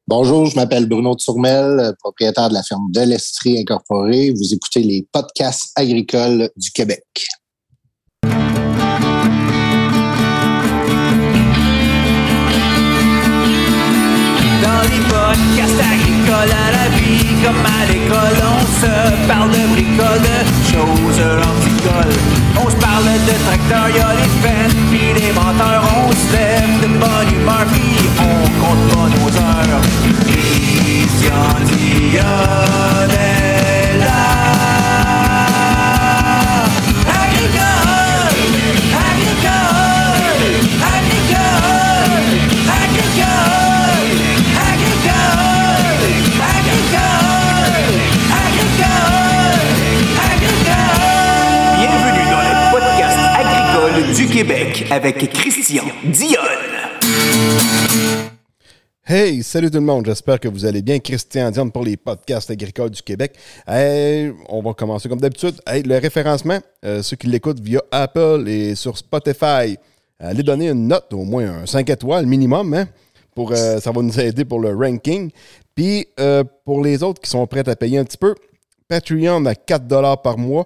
Bonjour, je m'appelle Bruno Turmel, propriétaire de la ferme de l'Estrie Incorporée. Vous écoutez les podcasts agricoles du Québec. Dans les podcasts agricoles à la vie, comme à l'école, on se parle de bricoles, de choses horticoles. On se parle de tracteurs, y'a les fans, pis les menteurs. On se lève de bonne humeur, pis on compte pas nos heures. Christian Dionne est là. Agricole, agricole, agricole, agricole, agricole, agricole, agricole. Bienvenue dans le podcast agricole du Québec avec Christian Dionne. Hey, salut tout le monde, j'espère que vous allez bien. Christian Dionne pour les podcasts agricoles du Québec. Hey, on va commencer comme d'habitude. Hey, le référencement, ceux qui l'écoutent via Apple et sur Spotify, allez donner une note, au moins un 5 étoiles minimum, hein, ça va nous aider pour le ranking. Puis, pour les autres qui sont prêts à payer un petit peu, Patreon à 4$ par mois,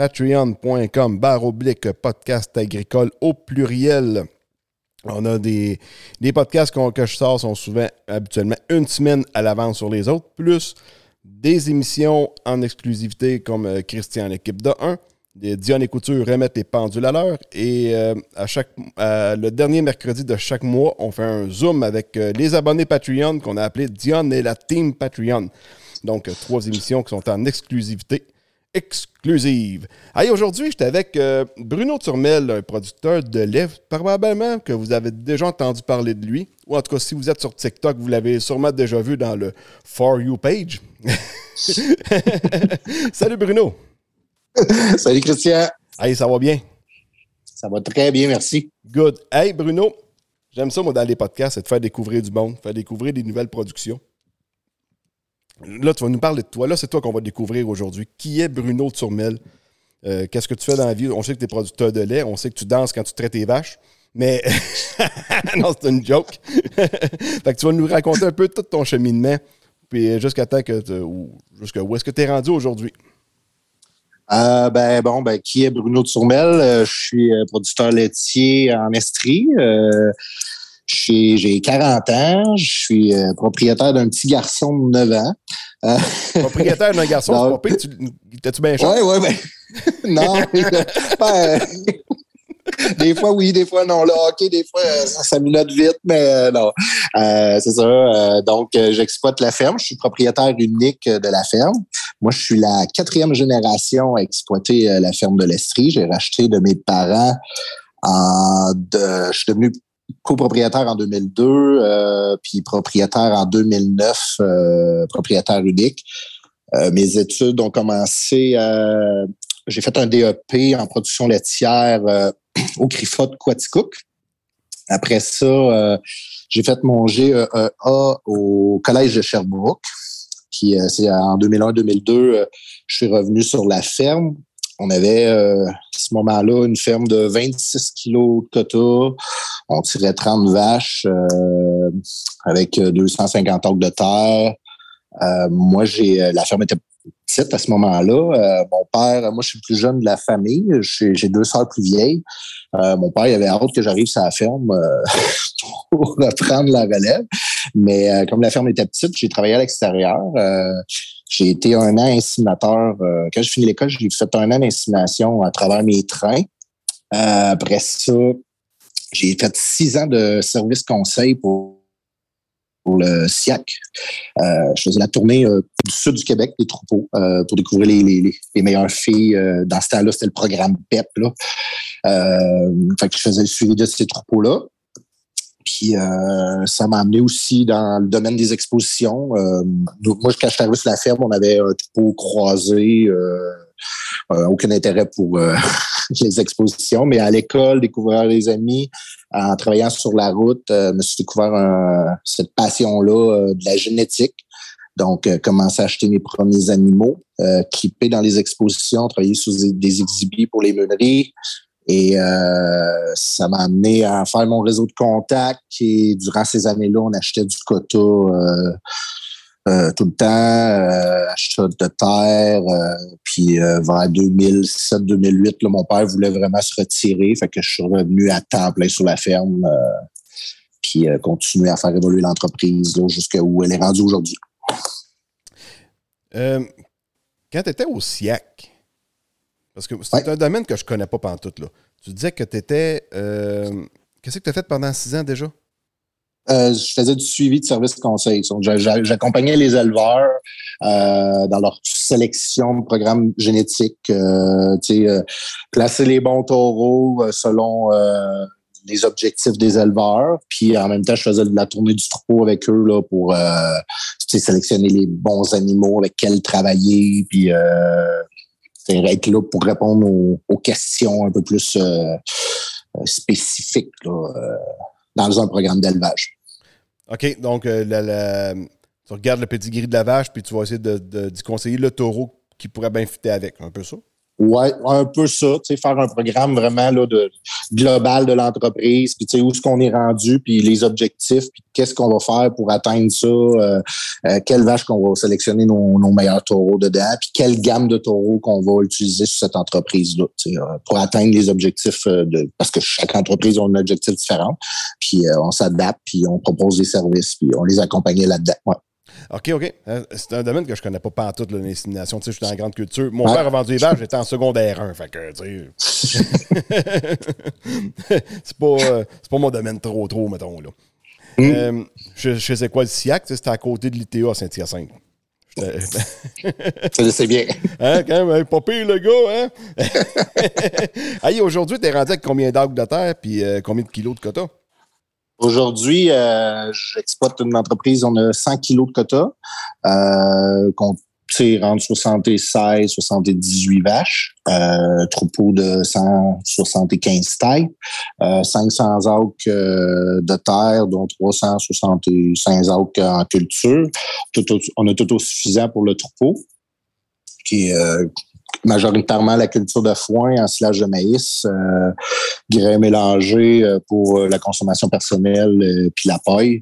patreon.com/podcast agricole au pluriel. On a des podcasts que je sors sont souvent, habituellement, une semaine à l'avance sur les autres, plus des émissions en exclusivité comme Christian, l'équipe de 1, des Dionne et Couture remettent les pendules à l'heure. Et le dernier mercredi de chaque mois, on fait un Zoom avec les abonnés Patreon qu'on a appelé Dionne et la Team Patreon. Donc, 3 émissions qui sont en exclusivité. Exclusive. Hey, aujourd'hui, j'étais avec Bruno Turmel, un producteur de lait. Probablement que vous avez déjà entendu parler de lui. Ou en tout cas, si vous êtes sur TikTok, vous l'avez sûrement déjà vu dans le For You page. Salut Bruno. Salut Christian. Hey, ça va bien? Ça va très bien, merci. Good. Hey Bruno, j'aime ça moi dans les podcasts, c'est de faire découvrir du monde, faire découvrir des nouvelles productions. Là, tu vas nous parler de toi. Là, c'est toi qu'on va découvrir aujourd'hui. Qui est Bruno Turmel? Qu'est-ce que tu fais dans la vie? On sait que tu es producteur de lait. On sait que tu danses quand tu traites tes vaches. Mais non, c'est une joke. Fait que tu vas nous raconter un peu tout ton cheminement. Puis jusqu'à temps que jusqu'à où est-ce que tu es rendu aujourd'hui? Qui est Bruno Turmel? Je suis producteur laitier en Estrie. J'ai 40 ans, je suis propriétaire d'un petit garçon de 9 ans. Propriétaire d'un garçon, c'est pas pire, t'es-tu bien chaud? Oui, non, des fois oui, des fois non. Le hockey, des fois, ça minote vite, mais non. C'est ça. Donc, j'exploite la ferme. Je suis propriétaire unique de la ferme. Moi, je suis la 4e génération à exploiter la ferme de l'Estrie. J'ai racheté de mes parents je suis devenu copropriétaire en 2002, puis propriétaire en 2009, propriétaire unique. Mes études ont commencé j'ai fait un DEP en production laitière au CRIFA de Quaticook. Après ça, j'ai fait mon GEA au Collège de Sherbrooke. Puis c'est en 2001-2002, je suis revenu sur la ferme. On avait, à ce moment-là, une ferme de 26 kilos de quota. On tirait 30 vaches avec 250 acres de terre. La ferme était petite à ce moment-là. Mon père, moi, je suis le plus jeune de la famille. J'ai 2 sœurs plus vieilles. Mon père, il avait hâte que j'arrive sur la ferme pour reprendre la relève. Mais comme la ferme était petite, j'ai travaillé à l'extérieur. J'ai été 1 an inséminateur. Quand j'ai fini l'école, j'ai fait 1 an d'insémination à travers mes trains. Après ça, j'ai fait 6 ans de service conseil pour le SIAC. Je faisais la tournée du sud du Québec, des troupeaux, pour découvrir les meilleures filles. Dans ce temps-là, c'était le programme PEP. Là. Fait que je faisais le suivi de ces troupeaux-là. Puis ça m'a amené aussi dans le domaine des expositions. Moi, quand je suis arrivé sur la ferme, on avait un troupeau croisé. Aucun intérêt pour les expositions. Mais à l'école, découvrir les amis, en travaillant sur la route, je me suis découvert cette passion-là de la génétique. Donc, commencer à acheter mes premiers animaux, clipper dans les expositions, travailler sur des exhibits pour les meuneries. Et ça m'a amené à faire mon réseau de contacts. Et durant ces années-là, on achetait du quota tout le temps, achat de terre. Puis vers 2007-2008, là, mon père voulait vraiment se retirer. Fait que je suis revenu à temps plein sur la ferme. Puis continuer à faire évoluer l'entreprise là, jusqu'à où elle est rendue aujourd'hui. Quand tu étais au SIAC, parce que c'est un domaine que je connais pas pantoute, là. Tu disais que tu étais... qu'est-ce que tu as fait pendant 6 ans déjà? Je faisais du suivi de service conseil. Donc, j'accompagnais les éleveurs dans leur sélection de programmes génétiques, placer les bons taureaux selon les objectifs des éleveurs. Puis en même temps, je faisais de la tournée du troupeau avec eux là, pour sélectionner les bons animaux avec lesquels travailler. Puis être là pour répondre aux questions un peu plus spécifiques là, dans un programme d'élevage. OK, donc tu regardes le pedigree de la vache puis tu vas essayer d'y conseiller le taureau qui pourrait bien fitter avec, un peu ça? Ouais, un peu ça, tu sais, faire un programme vraiment là de global de l'entreprise, puis tu sais où est-ce qu'on est rendu, puis les objectifs, puis qu'est-ce qu'on va faire pour atteindre ça, quelle vache qu'on va sélectionner nos meilleurs taureaux dedans, puis quelle gamme de taureaux qu'on va utiliser sur cette entreprise-là, tu sais, pour atteindre les objectifs parce que chaque entreprise a un objectif différent, puis on s'adapte, puis on propose des services, puis on les accompagne là-dedans. Ouais. OK. C'est un domaine que je connais pas pantoute, l'insémination. Tu sais, je suis dans la grande culture. Mon père a vendu les vaches, j'étais en secondaire 1. Fait que, tu sais... c'est pas mon domaine trop, mettons, là. Je sais quoi, le SIAC, c'était à côté de l'ITA à Saint-Hyacinthe. C'est bien. Hein, quand même, pas pire, le gars, hein? Hey, aujourd'hui, t'es rendu avec combien d'arcs de terre puis combien de kilos de quota? Aujourd'hui, j'exploite une entreprise, on a 100 kilos de quota, qu'on rentre 76, 78 vaches, troupeau de 175 tailles, 500 acres de terre, dont 365 acres en culture. On a tout autosuffisant pour le troupeau, qui est majoritairement la culture de foin, ensilage de maïs, grains mélangés pour la consommation personnelle puis la paille.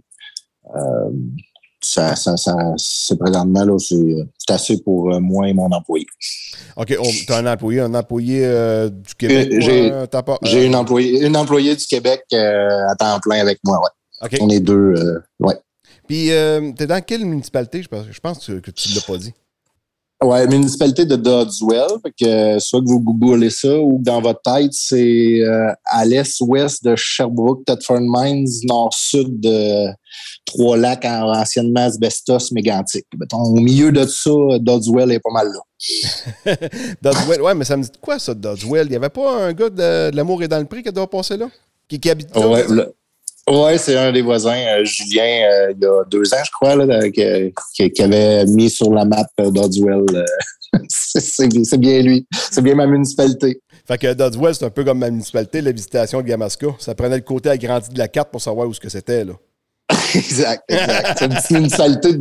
C'est présentement, là, c'est assez pour moi et mon employé. OK, tu as un employé du Québec? J'ai une employée du Québec à temps plein avec moi, ouais. Okay. On est deux, ouais. Puis, t'es dans quelle municipalité? Je pense que tu ne l'as pas dit. Ouais, municipalité de Dodswell. Fait que soit que vous googlez ça ou que dans votre tête, c'est à l'est-ouest de Sherbrooke, Thetford Mines, nord-sud de Trois-Lacs, anciennement Asbestos, Mégantic. Au milieu de ça, Dodswell est pas mal là. Dodswell, ouais, mais ça me dit quoi ça, Dodswell? Il n'y avait pas un gars de L'Amour est dans le prix qui doit passer là? Qui habite là? Ouais, c'est un des voisins, Julien, il y a 2 ans, je crois, là, qui avait mis sur la map Dodswell. C'est bien lui. C'est bien ma municipalité. Fait que Dodswell, c'est un peu comme ma municipalité, la visitation de Yamaska. Ça prenait le côté agrandi de la carte pour savoir où c'était, là. Exact. C'est une petite municipalité de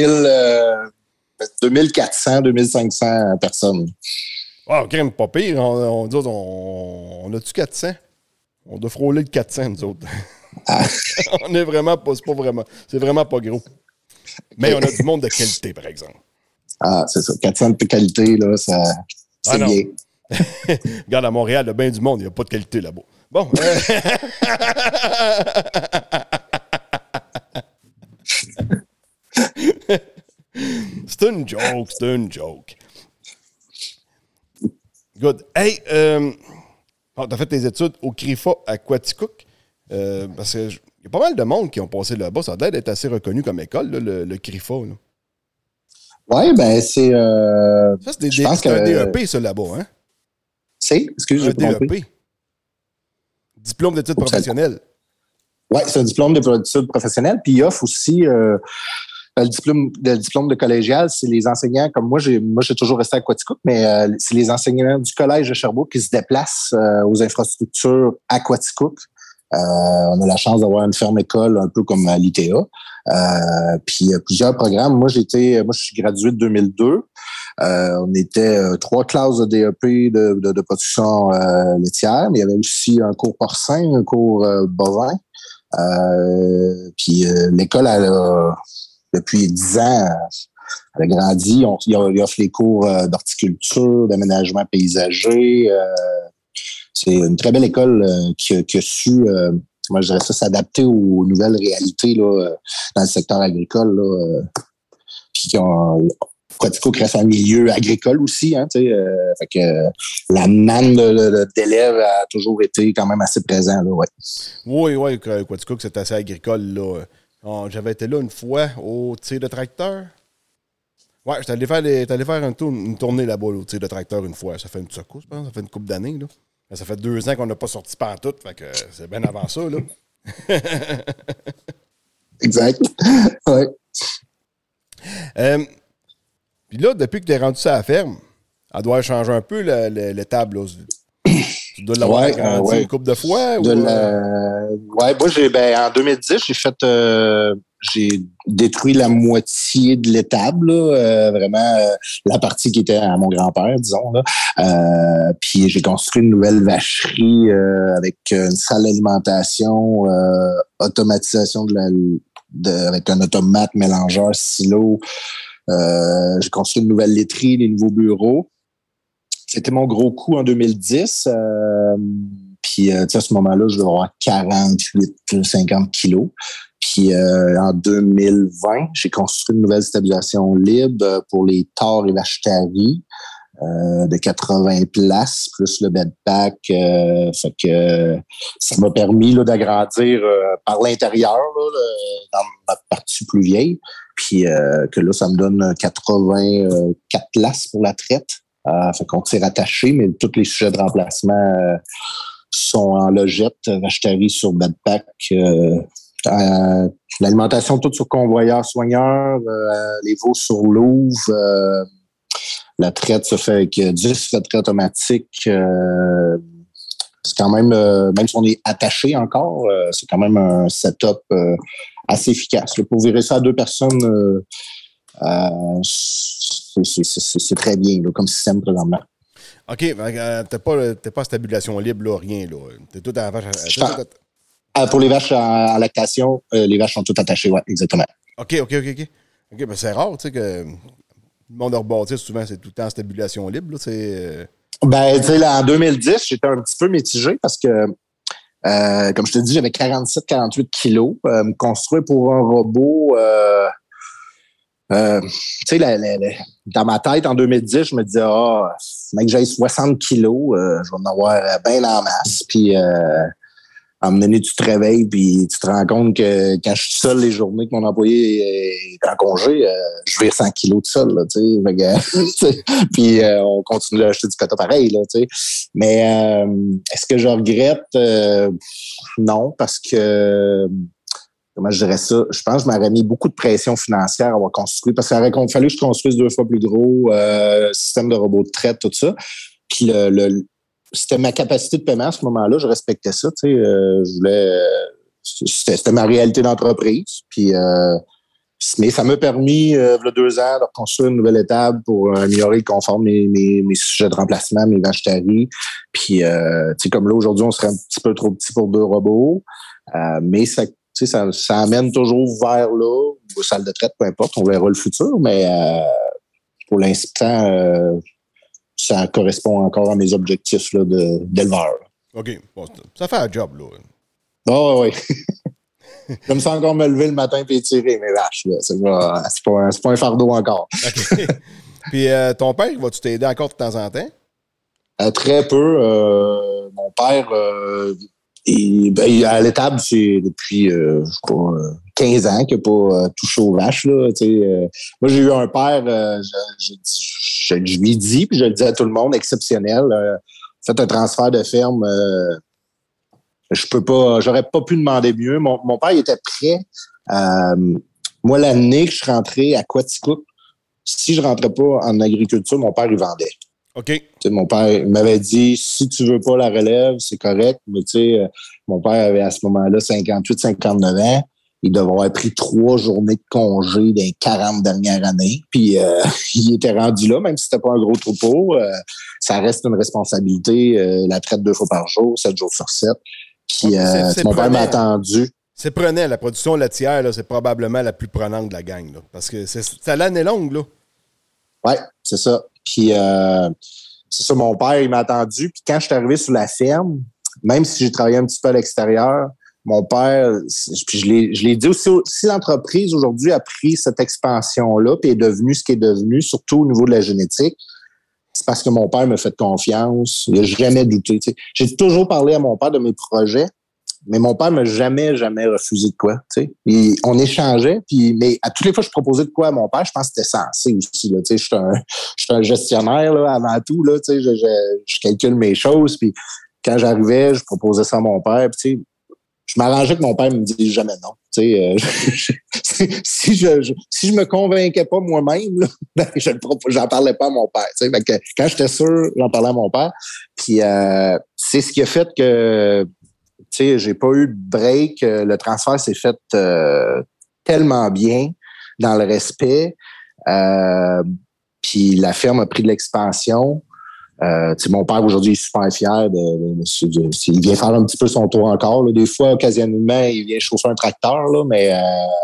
2400, 2500 personnes. Ah, OK, pas pire. On a-tu 400? On doit frôler le 400, nous autres. Ah. On est vraiment pas, c'est vraiment pas gros. Mais on a du monde de qualité, par exemple. Ah, c'est ça. 400 de qualité, là, c'est bien. Regarde, à Montréal, il y a bien du monde, il n'y a pas de qualité là-bas. Bon. C'est une joke. Good. Hey, t'as fait tes études au CRIFA à Quaticook. Parce qu'il y a pas mal de monde qui ont passé là-bas. Ça doit être assez reconnu comme école, là, le CRIFA. Oui, ben c'est... ça, c'est un DEP, ça, là-bas, hein? Excuse-moi, un DEP. Diplôme d'études professionnelles. Oui, c'est un diplôme d'études professionnelles. Puis il offre aussi le diplôme de collégial. C'est les enseignants, comme moi j'ai toujours resté à Quaticook, mais c'est les enseignants du collège de Sherbrooke qui se déplacent aux infrastructures à Quaticook. On a la chance d'avoir une ferme-école un peu comme à l'ITA. Puis plusieurs programmes. Moi, je suis gradué de 2002. On était 3 classes de DEP de production laitière, mais il y avait aussi un cours porcin, un cours bovin. Puis l'école, depuis 10 ans, elle a grandi. Il offre les cours d'horticulture, d'aménagement paysager. C'est une très belle école qui a su, moi je dirais ça, s'adapter aux nouvelles réalités là, dans le secteur agricole. Là, puis Quatico crée un milieu agricole aussi. Hein, fait que la manne d'élèves a toujours été quand même assez présent. Là, ouais. Oui, Quatico, c'est assez agricole. Là. J'avais été là une fois au tir de tracteur. Ouais, j'étais allé faire une tournée là-bas là, au tir de tracteur une fois. Ça fait une secousse, je pense. Ça fait une couple d'années. Là. Ça fait 2 ans qu'on n'a pas sorti pantoute. Fait que c'est bien avant ça. Là. Exact. Ouais. Puis là, depuis que tu es rendu ça à la ferme, elle doit changer un peu l'étable. Tu dois l'avoir agrandi une couple de fois? Ouais, moi, en 2010, j'ai détruit la moitié de l'étable, vraiment la partie qui était à mon grand-père, disons. Là. Puis j'ai construit une nouvelle vacherie avec une salle d'alimentation, automatisation avec un automate mélangeur silo. J'ai construit une nouvelle laiterie, des nouveaux bureaux. C'était mon gros coup en 2010. Puis, à ce moment-là, je devais avoir 48-50 kilos. Puis, en 2020, j'ai construit une nouvelle stabilisation libre pour les tares et vaches-taries de 80 places, plus le bedpack. Fait que ça m'a permis là, d'agrandir par l'intérieur dans ma partie plus vieille. Puis, que là, ça me donne 84 places pour la traite. Fait qu'on tire attaché, mais tous les sujets de remplacement sont en logette, vache-tarie sur bedpack, l'alimentation toute sur convoyeur soigneur, les veaux sur louve, la traite se fait avec 10 traite automatique. C'est quand même, même si on est attaché encore, c'est quand même un setup assez efficace. Là, pour virer ça à 2 personnes, c'est très bien là, comme système présentement. OK, t'es pas en stabilisation libre, là, rien. Là. T'es tout à la vache. Pour les vaches en lactation, les vaches sont toutes attachées, oui, exactement. OK, ben c'est rare, tu sais, que le monde de rebâtir, souvent, c'est tout le temps en stabilisation libre. Là, ben, tu sais, là, en 2010, j'étais un petit peu mitigé parce que, comme je te dis, j'avais 47-48 kilos. Me construire pour un robot... tu sais, dans ma tête, en 2010, je me disais, mec, j'ai 60 kilos, je vais en avoir bien en masse. Puis, à un moment donné, tu te réveilles, puis tu te rends compte que quand je suis seul les journées que mon employé est en congé, je vire 100 kilos de seul, là, tu sais. Puis, on continue d'acheter du coton pareil, là, tu sais. Mais, est-ce que je regrette? Non, parce que... Comment je dirais ça? Je pense que je m'aurais mis beaucoup de pression financière à avoir construit parce qu'il aurait fallu que je construise 2 fois plus gros, système de robot de traite, tout ça. Puis c'était ma capacité de paiement à ce moment-là, je respectais ça. Tu sais, je voulais. C'était ma réalité d'entreprise. Puis, mais ça m'a permis, il y a 2 ans, de reconstruire une nouvelle étape pour améliorer le confort de mes sujets de remplacement, mes vaches-taries. Puis, tu sais, comme là, aujourd'hui, on serait un petit peu trop petit pour 2 robots. Mais ça amène toujours vers là, aux salles de traite, peu importe, on verra le futur, mais pour l'instant, ça correspond encore à mes objectifs là, d'éleveur. OK. Bon, ça fait un job, là. Oui. Comme ça, encore me lever le matin et étirer mes vaches. Là. C'est pas un fardeau encore. OK. Puis ton père, vas-tu t'aider encore de temps en temps? Très peu. Mon père... à l'étable, c'est depuis, je crois, 15 ans qu'il n'a pas touché aux vaches. Là, moi, j'ai eu un père, je lui dis, puis je le dis à tout le monde, exceptionnel. Fait un transfert de ferme. J'aurais pas pu demander mieux. Mon père, il était prêt. Moi, l'année que je suis rentré à Quaticook, si je rentrais pas en agriculture, mon père, il vendait. OK. T'sais, mon père m'avait dit, si tu veux pas la relève, c'est correct. Mais mon père avait à ce moment-là 58-59 ans. il devait avoir pris 3 journées de congé des 40 dernières années. Puis il était rendu là, même si c'était pas un gros troupeau. Ça reste une responsabilité. La traite 2 fois par jour, 7 jours sur 7. Puis mon père m'a attendu. C'est prenant. La production laitière, là, c'est probablement la plus prenante de la gang. Là, parce que c'est l'année longue, là. Oui, c'est ça. Puis c'est ça, mon père, il m'a attendu. Puis quand je suis arrivé sur la ferme, même si j'ai travaillé un petit peu à l'extérieur, mon père, puis je l'ai dit aussi, si l'entreprise aujourd'hui a pris cette expansion-là puis est devenue ce qu'elle est devenue, surtout au niveau de la génétique, c'est parce que mon père m'a fait confiance. Il n'a jamais douté. T'sais. J'ai toujours parlé à mon père de mes projets, mais mon père m'a jamais refusé de quoi. Et on échangeait, mais à toutes les fois que je proposais de quoi à mon père, je pense que c'était censé aussi. Là, je suis un gestionnaire là, avant tout. Là, je calcule mes choses. Puis quand j'arrivais, je proposais ça à mon père. Puis, je m'arrangeais que mon père me dise jamais non. Si je me convainquais pas moi-même, là, ben, j'en parlais pas à mon père. Fait que quand j'étais sûr, j'en parlais à mon père. Puis c'est ce qui a fait que j'ai pas eu de break. Le transfert s'est fait tellement bien dans le respect. Puis la ferme a pris de l'expansion. Mon père, aujourd'hui, est super fier il vient faire un petit peu son tour encore. Là. Des fois, occasionnellement, il vient chauffer un tracteur, là, mais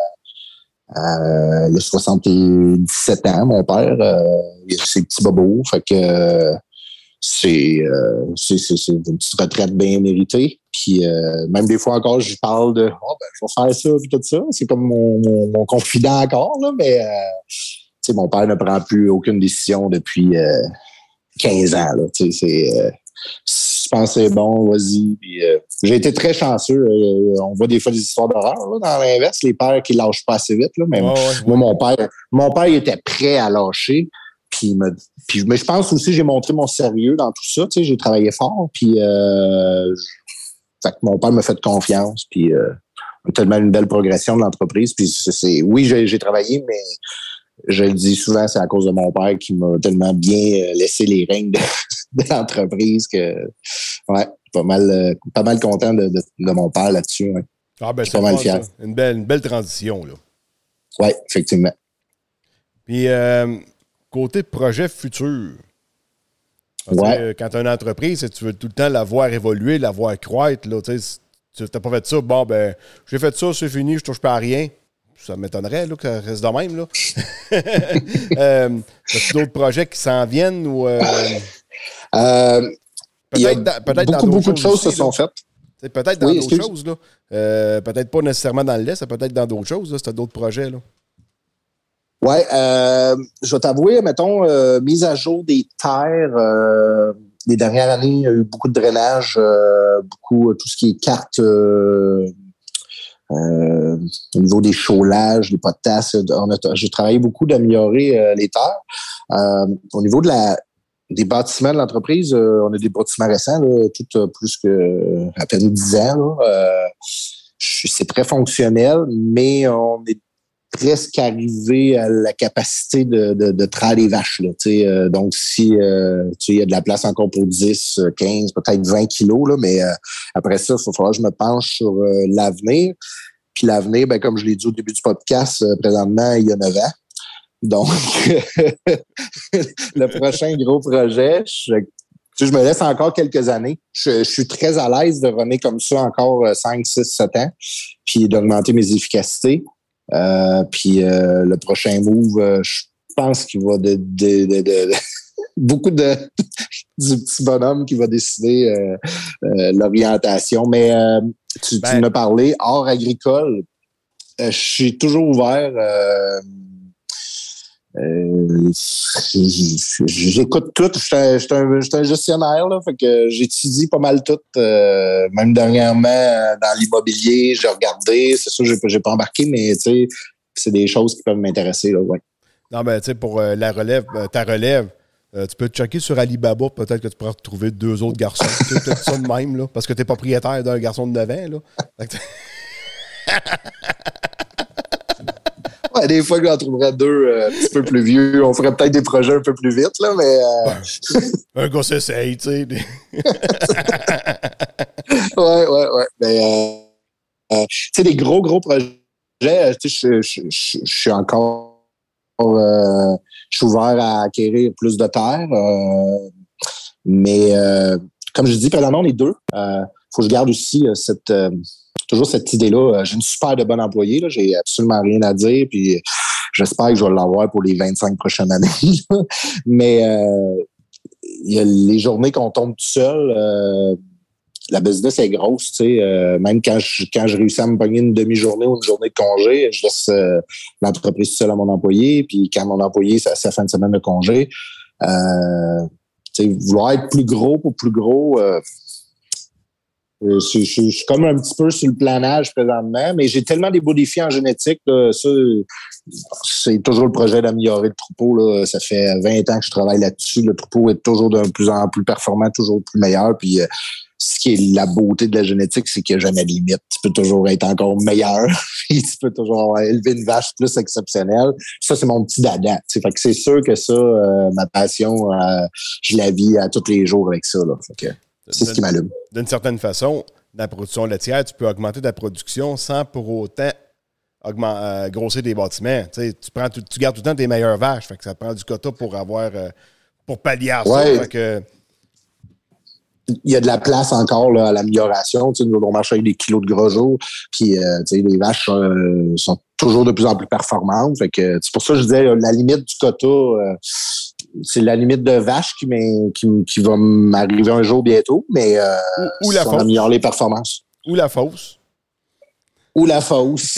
il a 77 ans, mon père. Il a ses petits bobos. Fait que c'est une petite retraite bien méritée. Puis même des fois encore, je parle de je vais faire ça puis tout ça. C'est comme mon confident encore, là, mais mon père ne prend plus aucune décision depuis 15 ans. Là, je pense que c'est bon, vas-y. Puis, j'ai été très chanceux. On voit des fois des histoires d'horreur là, dans l'inverse, les pères qui lâchent pas assez vite. Là, mais moi, mon père, il était prêt à lâcher. Mais je pense aussi que j'ai montré mon sérieux dans tout ça. J'ai travaillé fort. Puis, fait que mon père m'a fait confiance. Puis, tellement une belle progression de l'entreprise. Puis, oui, j'ai travaillé, mais je le dis souvent, c'est à cause de mon père qui m'a tellement bien laissé les règnes de l'entreprise que, ouais, pas mal content de mon père là-dessus. Ouais. Ah, ben, c'est pas mal fier. Une belle transition, là. Oui, effectivement. Puis, côté projet futur, ouais. Quand tu as une entreprise, tu veux tout le temps la voir évoluer, la voir croître. Là, tu n'as pas fait ça, bon, ben, j'ai fait ça, c'est fini, je touche pas à rien. Ça m'étonnerait là, que ça reste de même. Là. As-tu d'autres projets qui s'en viennent? Ou, peut-être beaucoup de choses se sont faites. Peut-être dans d'autres choses. Là. Peut-être pas nécessairement dans le lait, c'est peut-être dans d'autres choses. Si tu as d'autres projets. Là. Oui, je vais t'avouer, mettons, mise à jour des terres. Les dernières années, il y a eu beaucoup de drainage, beaucoup tout ce qui est cartes au niveau des chaulages, des potasses. J'ai travaillé beaucoup d'améliorer les terres. Au niveau des bâtiments de l'entreprise, on a des bâtiments récents, là, tout plus que à peine 10 ans. Là. C'est très fonctionnel, mais on est presque arrivé à la capacité de traire les vaches. Là, donc, si il y a de la place encore pour 10, 15, peut-être 20 kilos, là, mais après ça, il va falloir que je me penche sur l'avenir. Puis l'avenir, ben, comme je l'ai dit au début du podcast, présentement, il y a 9 ans. Donc, le prochain gros projet, je me laisse encore quelques années. Je suis très à l'aise de runner comme ça encore 5, 6, 7 ans, puis d'augmenter mes efficacités. Puis le prochain move, je pense qu'il va beaucoup du petit bonhomme qui va décider l'orientation. Mais tu m'as parlé, hors agricole, je suis toujours ouvert. J'écoute tout. Je suis un gestionnaire, là, fait que j'étudie pas mal tout. Même dernièrement, dans l'immobilier, j'ai regardé. C'est sûr, j'ai pas embarqué, mais tu sais, c'est des choses qui peuvent m'intéresser. Là, ouais. Non, ben, tu sais, pour la relève, ta relève, tu peux te checker sur Alibaba, peut-être que tu pourras retrouver 2 autres garçons. C'est peut-être ça de même, là, parce que tu es propriétaire d'un garçon de 9 ans. Là. Ouais, des fois, j'en trouverais 2 un petit peu plus vieux. On ferait peut-être des projets un peu plus vite, là, mais... Un gars s'essaye, tu sais. Ouais. Mais, tu sais, des gros projets je suis encore je suis ouvert à acquérir plus de terre. Mais comme je dis, présentement, on est deux. Faut que je garde aussi toujours cette idée-là. J'ai une super de bonne employée. Là. J'ai absolument rien à dire. Puis j'espère que je vais l'avoir pour les 25 prochaines années. Mais il y a les journées qu'on tombe tout seul. La business est grosse, tu sais. Même quand je réussis à me pogner une demi-journée ou une journée de congé, je laisse l'entreprise seule à mon employé. Puis quand mon employé, c'est sa fin de semaine de congé, vouloir être plus gros pour plus gros, je suis comme un petit peu sur le planage présentement, mais j'ai tellement des beaux défis en génétique. Là, ça, c'est toujours le projet d'améliorer le troupeau. Là. Ça fait 20 ans que je travaille là-dessus. Le troupeau est toujours de plus en plus performant, toujours plus meilleur. Puis ce qui est la beauté de la génétique, c'est qu'il n'y a jamais de limite. Tu peux toujours être encore meilleur. Tu peux toujours avoir élevé une vache plus exceptionnelle. Ça, c'est mon petit dada. Fait que c'est sûr que ça, ma passion, je la vis à tous les jours avec ça. Là. Fait que c'est ce qui m'allume. D'une certaine façon, dans la production laitière, tu peux augmenter ta production sans pour autant grossir des bâtiments. Tu gardes tout le temps tes meilleures vaches. Fait que ça te prend du quota pour pallier à ça. Ouais. Fait que, il y a de la place encore là, à l'amélioration. Tu sais, nous, on marche avec des kilos de gros jours. Puis, tu sais, les vaches sont toujours de plus en plus performantes. Fait que, c'est pour ça que je disais, la limite du quota, c'est la limite de vache qui va m'arriver un jour bientôt. Mais ou la on améliore les performances. Ou la fausse. Ou la fausse.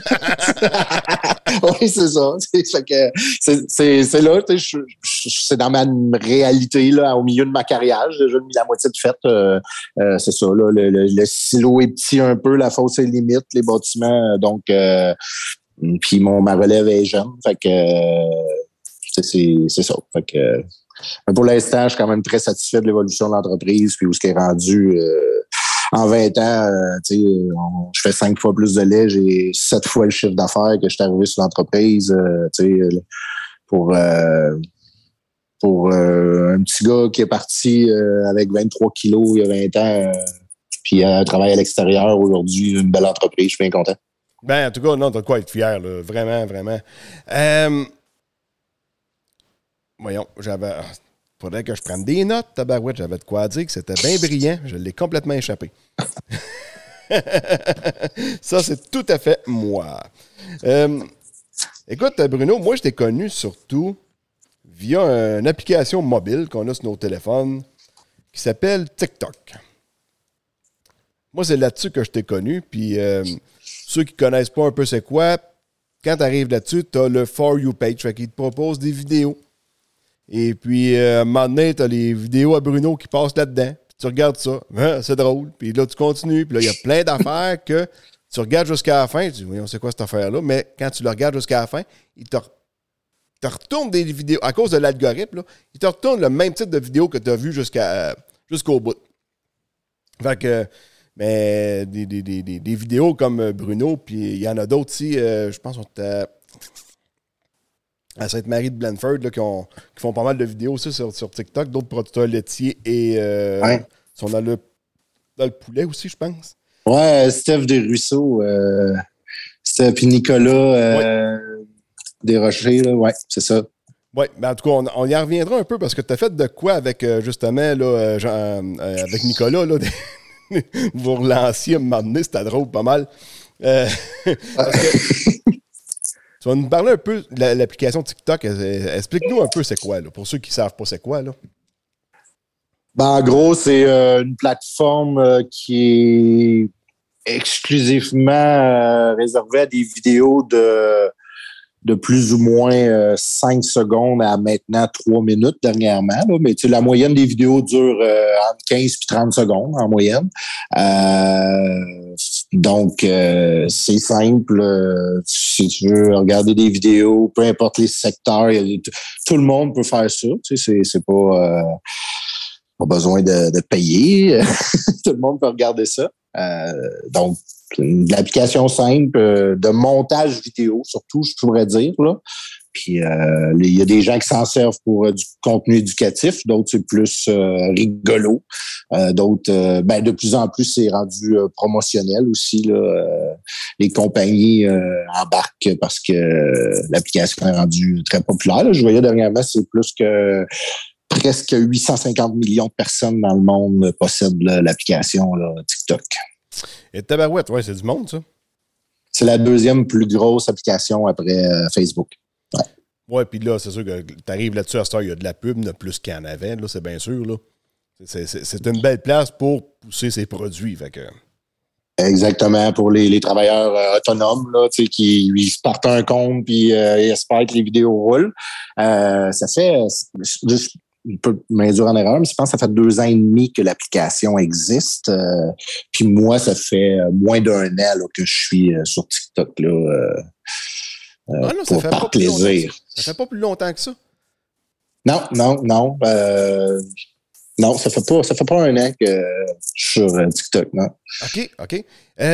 Oui, c'est ça. Fait que c'est là, c'est dans ma réalité, là, au milieu de ma carrière. J'ai déjà mis la moitié de fête. C'est ça, là. Le silo est petit un peu, la fosse est limite, les bâtiments. Donc, puis ma relève est jeune. Fait que c'est ça. Fait que pour l'instant, je suis quand même très satisfait de l'évolution de l'entreprise, puis où ce qui est rendu. En 20 ans, je fais 5 fois plus de lait, j'ai 7 fois le chiffre d'affaires que je suis arrivé sur l'entreprise. Pour un petit gars qui est parti avec 23 kilos il y a 20 ans, puis travaille à l'extérieur aujourd'hui, une belle entreprise, je suis bien content. Ben, en tout cas, non, t'as de quoi être fier, là. Vraiment, vraiment. Voyons, faudrait que je prenne des notes, tabarouette. J'avais de quoi dire que c'était bien brillant. Je l'ai complètement échappé. Ça, c'est tout à fait moi. Écoute, Bruno, moi, je t'ai connu surtout via une application mobile qu'on a sur nos téléphones qui s'appelle TikTok. Moi, c'est là-dessus que je t'ai connu. Puis, ceux qui ne connaissent pas un peu c'est quoi, quand tu arrives là-dessus, tu as le For You page. Fait qu'il te propose des vidéos. Et puis, à un moment donné, tu as les vidéos à Bruno qui passent là-dedans. Puis tu regardes ça. Hein, c'est drôle. Puis là, tu continues. Puis là, il y a plein d'affaires que tu regardes jusqu'à la fin. Tu dis, oui, on sait quoi cette affaire-là. Mais quand tu le regardes jusqu'à la fin, il te retourne des vidéos. À cause de l'algorithme, là, il te retourne le même type de vidéo que tu as vu jusqu'au bout. Fait que, mais des vidéos comme Bruno, puis il y en a d'autres aussi. Je pense qu'on était à Sainte-Marie de Blandford, là, qui font pas mal de vidéos aussi sur TikTok, d'autres producteurs laitiers et sont dans le poulet aussi, je pense. Ouais, Steph Desruisseaux, Steph et Nicolas Desrochers, là, ouais, c'est ça. Oui, mais en tout cas, on y en reviendra un peu parce que tu as fait de quoi avec, justement, là, avec Nicolas, là, vous relanciez à un moment donné, c'était drôle, pas mal. Tu vas nous parler un peu de l'application TikTok. Explique-nous un peu c'est quoi, là, pour ceux qui ne savent pas c'est quoi, là. Ben, en gros, c'est une plateforme qui est exclusivement réservée à des vidéos de plus ou moins 5 secondes à maintenant 3 minutes dernièrement. Là. Mais la moyenne des vidéos dure entre 15 et 30 secondes en moyenne. Donc, c'est simple. Si tu veux regarder des vidéos, peu importe les secteurs, tout le monde peut faire ça. C'est pas besoin de payer. Tout le monde peut regarder ça. Donc, une application simple de montage vidéo, surtout, je pourrais dire, là, Puis il y a des gens qui s'en servent pour du contenu éducatif, d'autres c'est plus rigolo, d'autres de plus en plus c'est rendu promotionnel aussi là. Les compagnies embarquent parce que l'application est rendue très populaire. Là. Je voyais dernièrement, c'est plus que presque 850 millions de personnes dans le monde possèdent l'application là, TikTok. Et tabarouette, ouais, c'est du monde, ça. C'est la deuxième plus grosse application après Facebook. Ouais. Ouais, puis là, c'est sûr que tu arrives là-dessus, à cette heure, il y a de la pub, de plus qu'il y en avait, là, c'est bien sûr. Là. C'est une belle place pour pousser ses produits. Fait que... Exactement, pour les travailleurs autonomes là, qui ils se partent un compte puis ils espèrent que les vidéos roulent. Ça fait... un peu m'induire en erreur, mais je pense que ça fait 2 ans et demi que l'application existe. Puis moi, ça fait moins d'1 an là, que je suis sur TikTok là, par plaisir. Ça fait pas plus longtemps que ça? Non. Non, ça fait pas 1 an que je suis sur TikTok, non. OK.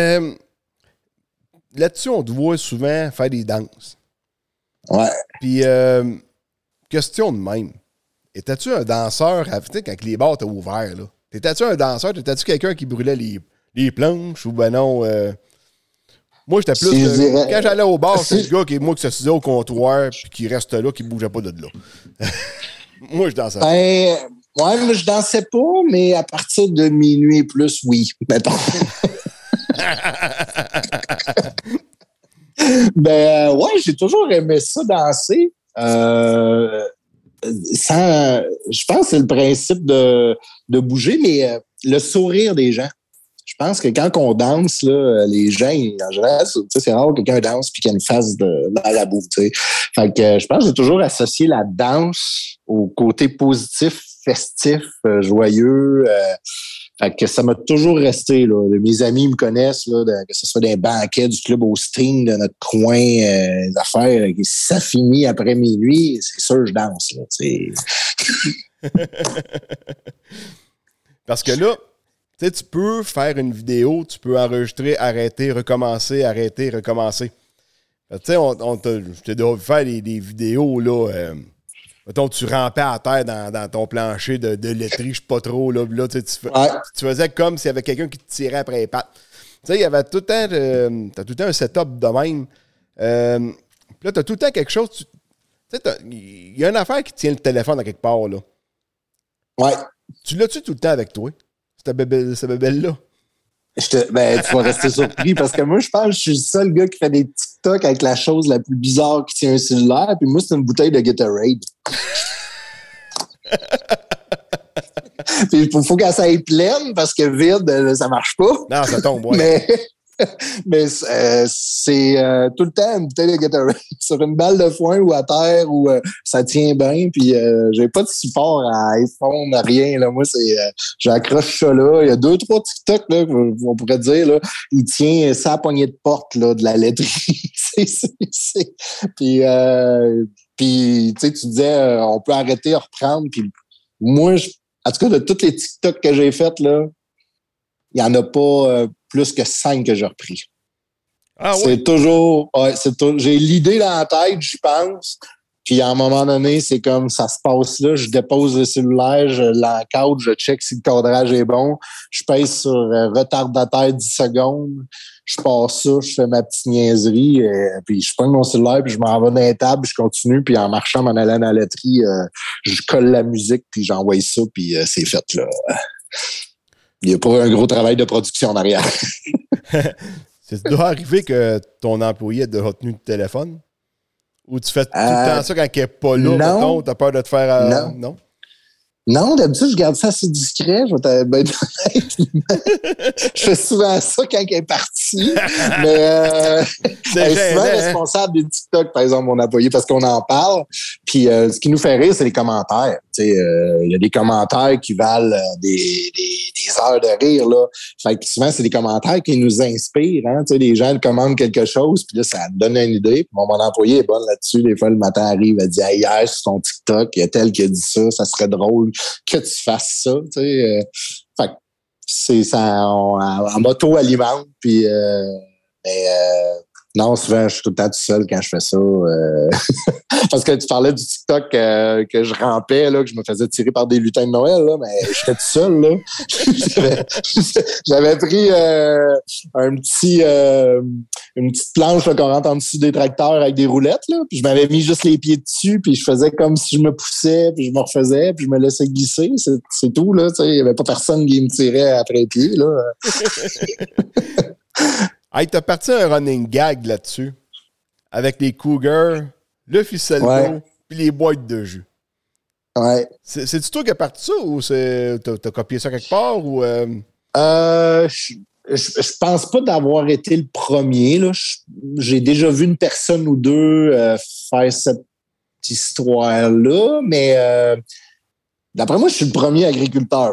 Là-dessus, on te voit souvent faire des danses. Ouais. Puis, question de même. Étais-tu un danseur, quand les bars étaient ouverts, là? T'étais-tu un danseur? T'étais-tu quelqu'un qui brûlait les planches ou ben non? Moi, j'étais plus... quand j'allais au bar, c'est le gars qui s'assisait au comptoir puis qui reste là, qui bougeait pas de là. Moi, je dansais pas. Ouais, moi, je dansais pas, mais à partir de minuit et plus, oui. Mettons. J'ai toujours aimé ça, danser. Je pense que c'est le principe de bouger, mais le sourire des gens. Je pense que quand on danse, là, les gens, en général, c'est rare que quelqu'un danse puis qu'il y a une face dans la bouffe. Fait que je pense que j'ai toujours associé la danse au côté positif, festif, joyeux. Fait que ça m'a toujours resté. Là. Mes amis me connaissent, là, que ce soit des banquets du club au string de notre coin, des affaires. Si ça finit après minuit, c'est sûr que je danse. Là, Parce que là, tu peux faire une vidéo, tu peux enregistrer, arrêter, recommencer, arrêter, recommencer. Tu sais, je t'ai déjà vu faire des vidéos, là. Mettons, tu rampais à terre dans ton plancher de laiterie, je sais pas trop, là. Tu faisais comme s'il y avait quelqu'un qui te tirait après les pattes. Tu sais, il y avait tout le temps, t'as tout le temps un setup de même. Puis là, t'as tout le temps quelque chose. Tu sais, il y a une affaire qui tient le téléphone à quelque part, là. Ouais. Tu l'as-tu tout le temps avec toi? Cette bébelle-là? Tu vas rester surpris parce que moi, je pense que je suis le seul gars qui fait des TikTok avec la chose la plus bizarre qui tient un cellulaire. Puis moi, c'est une bouteille de Gatorade. Puis il faut qu'elle s'aille pleine parce que vide, ça marche pas. Non, ça tombe, ouais. Mais c'est tout le temps une bouteille de Gatorade sur une balle de foin ou à terre où ça tient bien. Puis j'ai pas de support à iPhone, rien. Là. Moi, j'accroche ça là. Il y a 2-3 TikTok là, on pourrait dire. Là, il tient sa poignée de porte là, de la laiterie. Puis tu disais, on peut arrêter, reprendre. Puis moi, en tout cas, de tous les TikTok que j'ai fait, là, il n'y en a pas plus que 5 que j'ai repris. Ah ouais? C'est toujours... Ouais, j'ai l'idée dans la tête, j'y pense. Puis à un moment donné, c'est comme ça se passe là. Je dépose le cellulaire, je l'encadre, je check si le cadrage est bon. Je pèse sur retardataire 10 secondes. Je passe ça, je fais ma petite niaiserie. Puis je prends mon cellulaire, puis je m'en vais dans les tables, puis je continue. Puis en marchant, m'en allant dans la laiterie, je colle la musique, puis j'envoie ça, puis c'est fait là. Il n'y a pas un gros travail de production en arrière. Ça doit arriver que ton employé ait déjà tenu le téléphone? Ou tu fais tout le temps ça quand il n'est pas là? Non. Tu as peur de te faire... Non? Non, d'habitude, je garde ça assez discret. Je vais être honnête. Je fais souvent ça quand elle est partie. Mais elle est souvent responsable des TikTok, par exemple, mon employé, parce qu'on en parle. Puis ce qui nous fait rire, c'est les commentaires. Il y a des commentaires qui valent des heures de rire. Là. Fait que souvent, c'est des commentaires qui nous inspirent. Hein? Les gens commandent quelque chose, puis là, ça donne une idée. Puis mon employé est bonne là-dessus. Des fois, le matin arrive, elle dit hey, hier, sur ton TikTok, il y a tel qui a dit ça, ça serait drôle que tu fasses ça. Fait que c'est ça, on m'auto-alimente, puis Non, souvent, je suis tout le temps tout seul quand je fais ça. Parce que tu parlais du TikTok que je rampais, là, que je me faisais tirer par des lutins de Noël, là, mais j'étais tout seul. Là. J'avais pris une petite planche là, qu'on rentre en dessous des tracteurs avec des roulettes, là, puis je m'avais mis juste les pieds dessus, puis je faisais comme si je me poussais, puis je me refaisais, puis je me laissais glisser. C'est tout. Là, il n'y avait pas personne qui me tirait après les pieds. Là. Hey, t'as parti un running gag là-dessus, avec les Cougars, le ficello, puis les boîtes de jus. Ouais. C'est-tu toi qui as parti ça, ou t'as copié ça quelque part, ou... Je pense pas d'avoir été le premier. Là. J'ai déjà vu une personne ou deux faire cette histoire-là, mais d'après moi, je suis le premier agriculteur.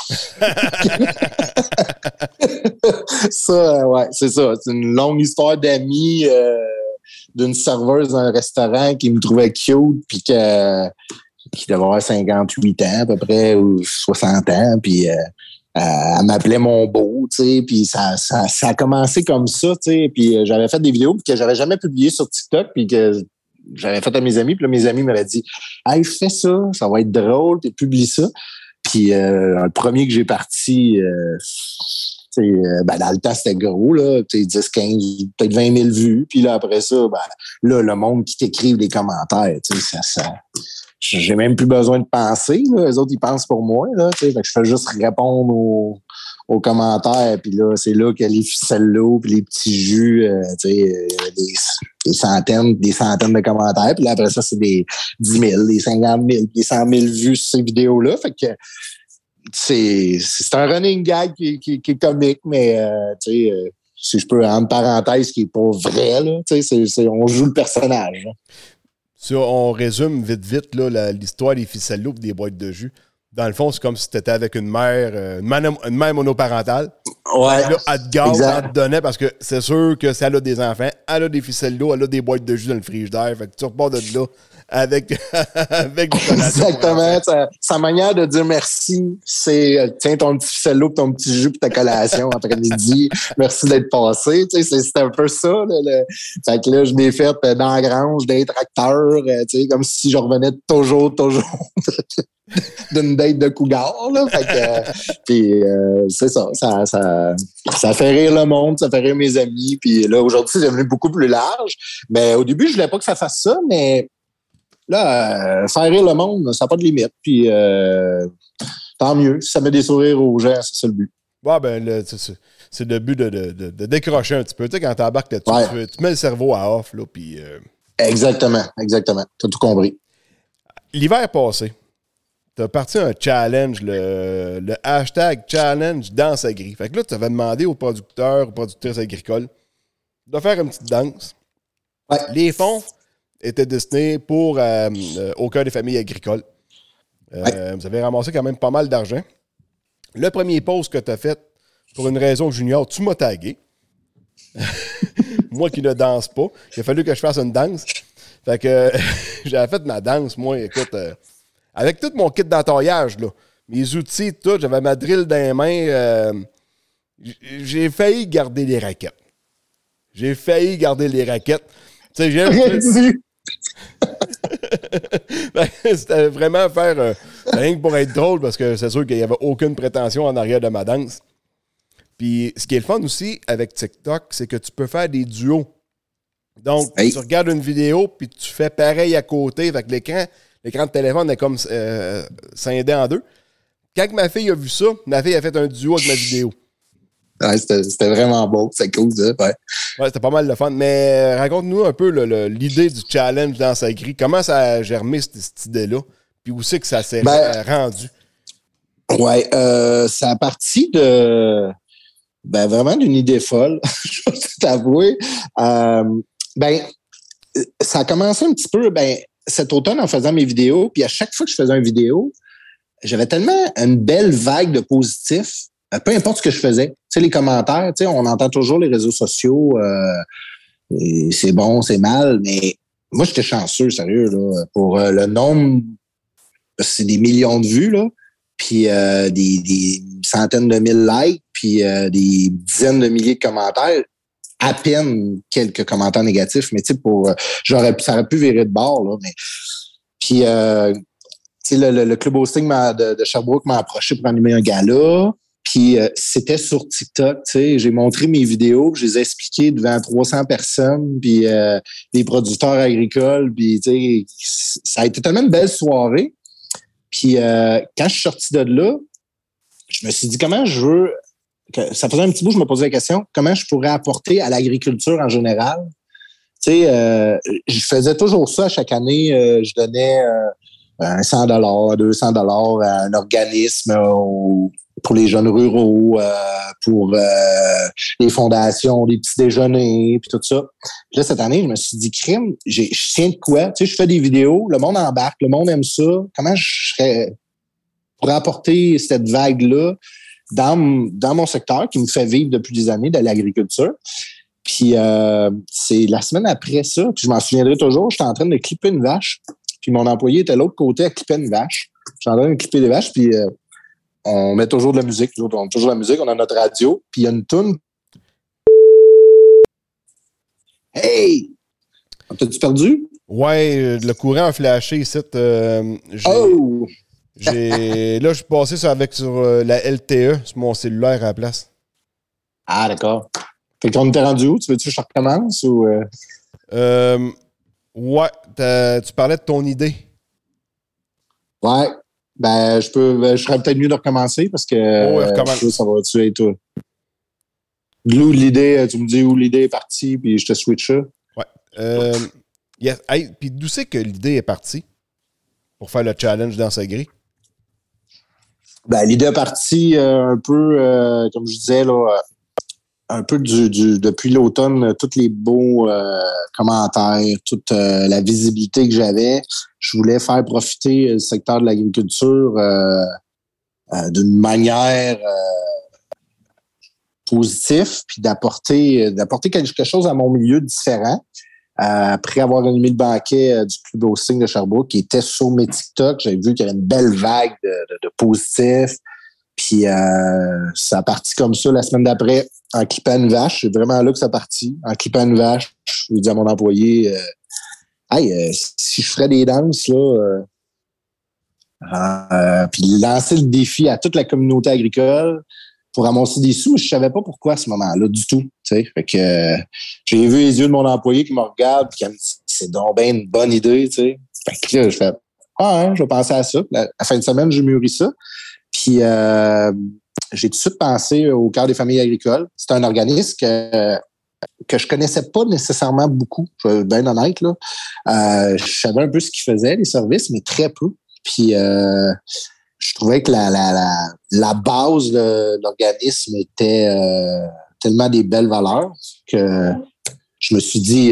Ça, ouais, c'est ça. C'est une longue histoire d'amis d'une serveuse d'un restaurant qui me trouvait cute, puis qui devait avoir 58 ans à peu près, ou 60 ans, puis elle m'appelait mon beau, tu sais, puis ça a commencé comme ça, tu sais, puis j'avais fait des vidéos que j'avais jamais publiées sur TikTok, puis que j'avais fait à mes amis, puis là, mes amis m'avaient dit « Hey, fais ça, ça va être drôle, puis publie ça. » Puis le premier que j'ai parti, dans le temps, c'était gros, là, 10, 15, peut-être 20 000 vues. Puis là, après ça, là, le monde qui t'écrive des commentaires, ça j'ai même plus besoin de penser. Là. Les autres, ils pensent pour moi. Là, fait que je fais juste répondre aux commentaires. Puis là, c'est là que les ficelles-là, puis les petits jus, des centaines de commentaires. Puis là, après ça, c'est des 10 000, des 50 000, des 100 000 vues sur ces vidéos-là. Fait que c'est un running gag qui est comique, mais si je peux, entre parenthèses, qui n'est pas vrai, là, on joue le personnage. Hein. Si on résume vite là, l'histoire des ficellos et des boîtes de jus. Dans le fond, c'est comme si tu étais avec une mère monoparentale. Ouais. Là, elle te garde, elle te donnait, parce que c'est sûr que si elle a des enfants, elle a des ficellos, elle a des boîtes de jus dans le frigidaire. Fait que tu repars de là avec exactement. Sa manière de dire merci, c'est tiens ton petit ficello, ton petit jus pour ta collation après-midi. Merci d'être passé. C'est un peu ça. Fait que là, je l'ai fait dans la grange, des tracteurs, comme si je revenais toujours d'une date de cougar. Là. Fait que, puis, c'est ça. Ça fait rire le monde, ça fait rire mes amis. Puis là, aujourd'hui, c'est devenu beaucoup plus large. Mais au début, je voulais pas que ça fasse ça, mais là, faire rire le monde, ça n'a pas de limite. Puis tant mieux. Si ça met des sourires aux gens, c'est ça le but. Ouais, c'est le but de décrocher un petit peu. Tu sais, quand t'embarques là-dessus, tu mets le cerveau à off, là, puis... Exactement. T'as tout compris. L'hiver passé, t'as parti un challenge, le hashtag challenge danse agri. Fait que là, tu avais demandé aux producteurs, aux productrices agricoles de faire une petite danse. Ouais. Les fonds étaient destinés pour au cœur des familles agricoles. Vous avez ramassé quand même pas mal d'argent. Le premier post que tu as fait, pour une raison junior, tu m'as tagué. Moi qui ne danse pas. Il a fallu que je fasse une danse. Fait que j'avais fait ma danse, moi, écoute, avec tout mon kit d'entaillage, là, mes outils, tout, j'avais ma drill dans les mains. J'ai failli garder les raquettes. Tu sais, c'était vraiment faire rien que pour être drôle, parce que c'est sûr qu'il n'y avait aucune prétention en arrière de ma danse. Puis ce qui est le fun aussi avec TikTok, c'est que tu peux faire des duos. Donc, tu regardes une vidéo, puis tu fais pareil à côté. Fait que l'écran de téléphone est comme scindé en deux. Quand ma fille a vu ça, ma fille a fait un duo avec ma vidéo. Ouais, c'était vraiment beau. C'est cool, ça. Ouais, c'était pas mal de fun. Mais raconte-nous un peu l'idée du challenge dans sa grille. Comment ça a germé cette idée-là? Puis où c'est que ça s'est rendu? Ouais, ça a parti de... vraiment d'une idée folle, je dois tout avouer. Ça a commencé un petit peu cet automne en faisant mes vidéos, puis à chaque fois que je faisais une vidéo, j'avais tellement une belle vague de positifs, peu importe ce que je faisais. Tu sais, les commentaires, tu sais, on entend toujours les réseaux sociaux, et c'est bon, c'est mal, mais moi, j'étais chanceux, sérieux, là, pour le nombre, c'est des millions de vues, là, puis des centaines de mille likes, puis des dizaines de milliers de commentaires. à peine quelques commentaires négatifs, mais tu sais, ça aurait pu virer de bord, là, mais puis tu sais, le club hosting de Sherbrooke m'a approché pour animer un gala. Puis c'était sur TikTok, tu sais. J'ai montré mes vidéos, je les ai expliquées devant 300 personnes, puis des producteurs agricoles. Puis, tu sais, ça a été tellement une belle soirée. Puis quand je suis sorti de là, je me suis dit comment je veux... Ça faisait un petit bout, je me posais la question, comment je pourrais apporter à l'agriculture en général? Tu sais, je faisais toujours ça chaque année. Je donnais... un $100, $200 à un organisme pour les jeunes ruraux, pour les fondations, les petits déjeuners, puis tout ça. Puis là, cette année, je me suis dit, crime, je tiens de quoi? Tu sais, je fais des vidéos, le monde embarque, le monde aime ça. Comment je serais pour apporter cette vague-là dans mon secteur qui me fait vivre depuis des années de l'agriculture? Puis c'est la semaine après ça, puis je m'en souviendrai toujours, j'étais en train de clipper une vache. Puis mon employé était de l'autre côté à clipper une vache. J'étais en train de clipper des vaches, puis on met toujours de la musique. On a toujours de la musique, on a notre radio, puis il y a une toune. Hey! T'as-tu perdu? Ouais, le courant a flashé ici. Là, je suis passé sur la LTE sur mon cellulaire à la place. Ah, d'accord. Fait qu'on était rendu où? Tu veux-tu que je recommence ou... Ouais, tu parlais de ton idée. Ouais. Ben, je serais peut-être mieux de recommencer parce que ça va tuer toi. Glou, l'idée, tu me dis où l'idée est partie, puis je te switch ça. Ouais. Hey, puis d'où c'est que l'idée est partie pour faire le challenge dans sa grille? Ben, l'idée est partie un peu, comme je disais, là, un peu depuis l'automne, tous les beaux commentaires, toute la visibilité que j'avais. Je voulais faire profiter le secteur de l'agriculture d'une manière positive, puis d'apporter quelque chose à mon milieu différent. Après avoir animé le banquet du club hosting de Sherbrooke, qui était sur mes TikTok, j'avais vu qu'il y avait une belle vague de positifs. Puis ça a parti comme ça la semaine d'après en clippant une vache. C'est vraiment là que ça a parti. En clippant une vache, je lui ai dit à mon employé si je ferais des danses, là, puis lancer le défi à toute la communauté agricole pour ramasser des sous, je savais pas pourquoi à ce moment-là du tout. T'sais. Fait que j'ai vu les yeux de mon employé qui me regarde et qui me dit c'est donc bien une bonne idée. T'sais. Fait que là, je fais je vais penser à ça. La fin de semaine, j'ai mûri ça. Puis j'ai tout de suite pensé au Cœur des familles agricoles. C'est un organisme que je connaissais pas nécessairement beaucoup, je vais être bien honnête. Là. Je savais un peu ce qu'ils faisaient, les services, mais très peu. Puis je trouvais que la base de l'organisme était tellement des belles valeurs que je me suis dit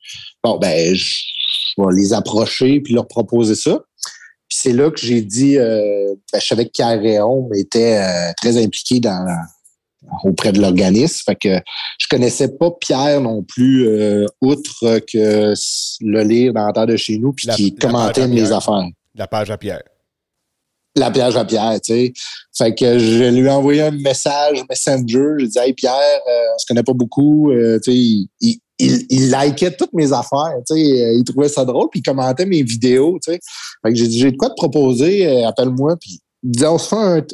je vais les approcher puis leur proposer ça. Puis c'est là que j'ai dit, je savais que Pierre Réaume était très impliqué auprès de l'organisme. Fait que je connaissais pas Pierre non plus, outre que le lire dans la terre de chez nous puis qui commentait mes affaires. La page à Pierre. La page à Pierre, tu sais. Fait que je lui ai envoyé un message Messenger. J'ai dit, hey Pierre, on se connaît pas beaucoup. Tu sais, il likait toutes mes affaires, tu sais. Il trouvait ça drôle, puis il commentait mes vidéos, tu sais. Fait que j'ai dit, j'ai de quoi te proposer, appelle-moi, puis il dit, on se fait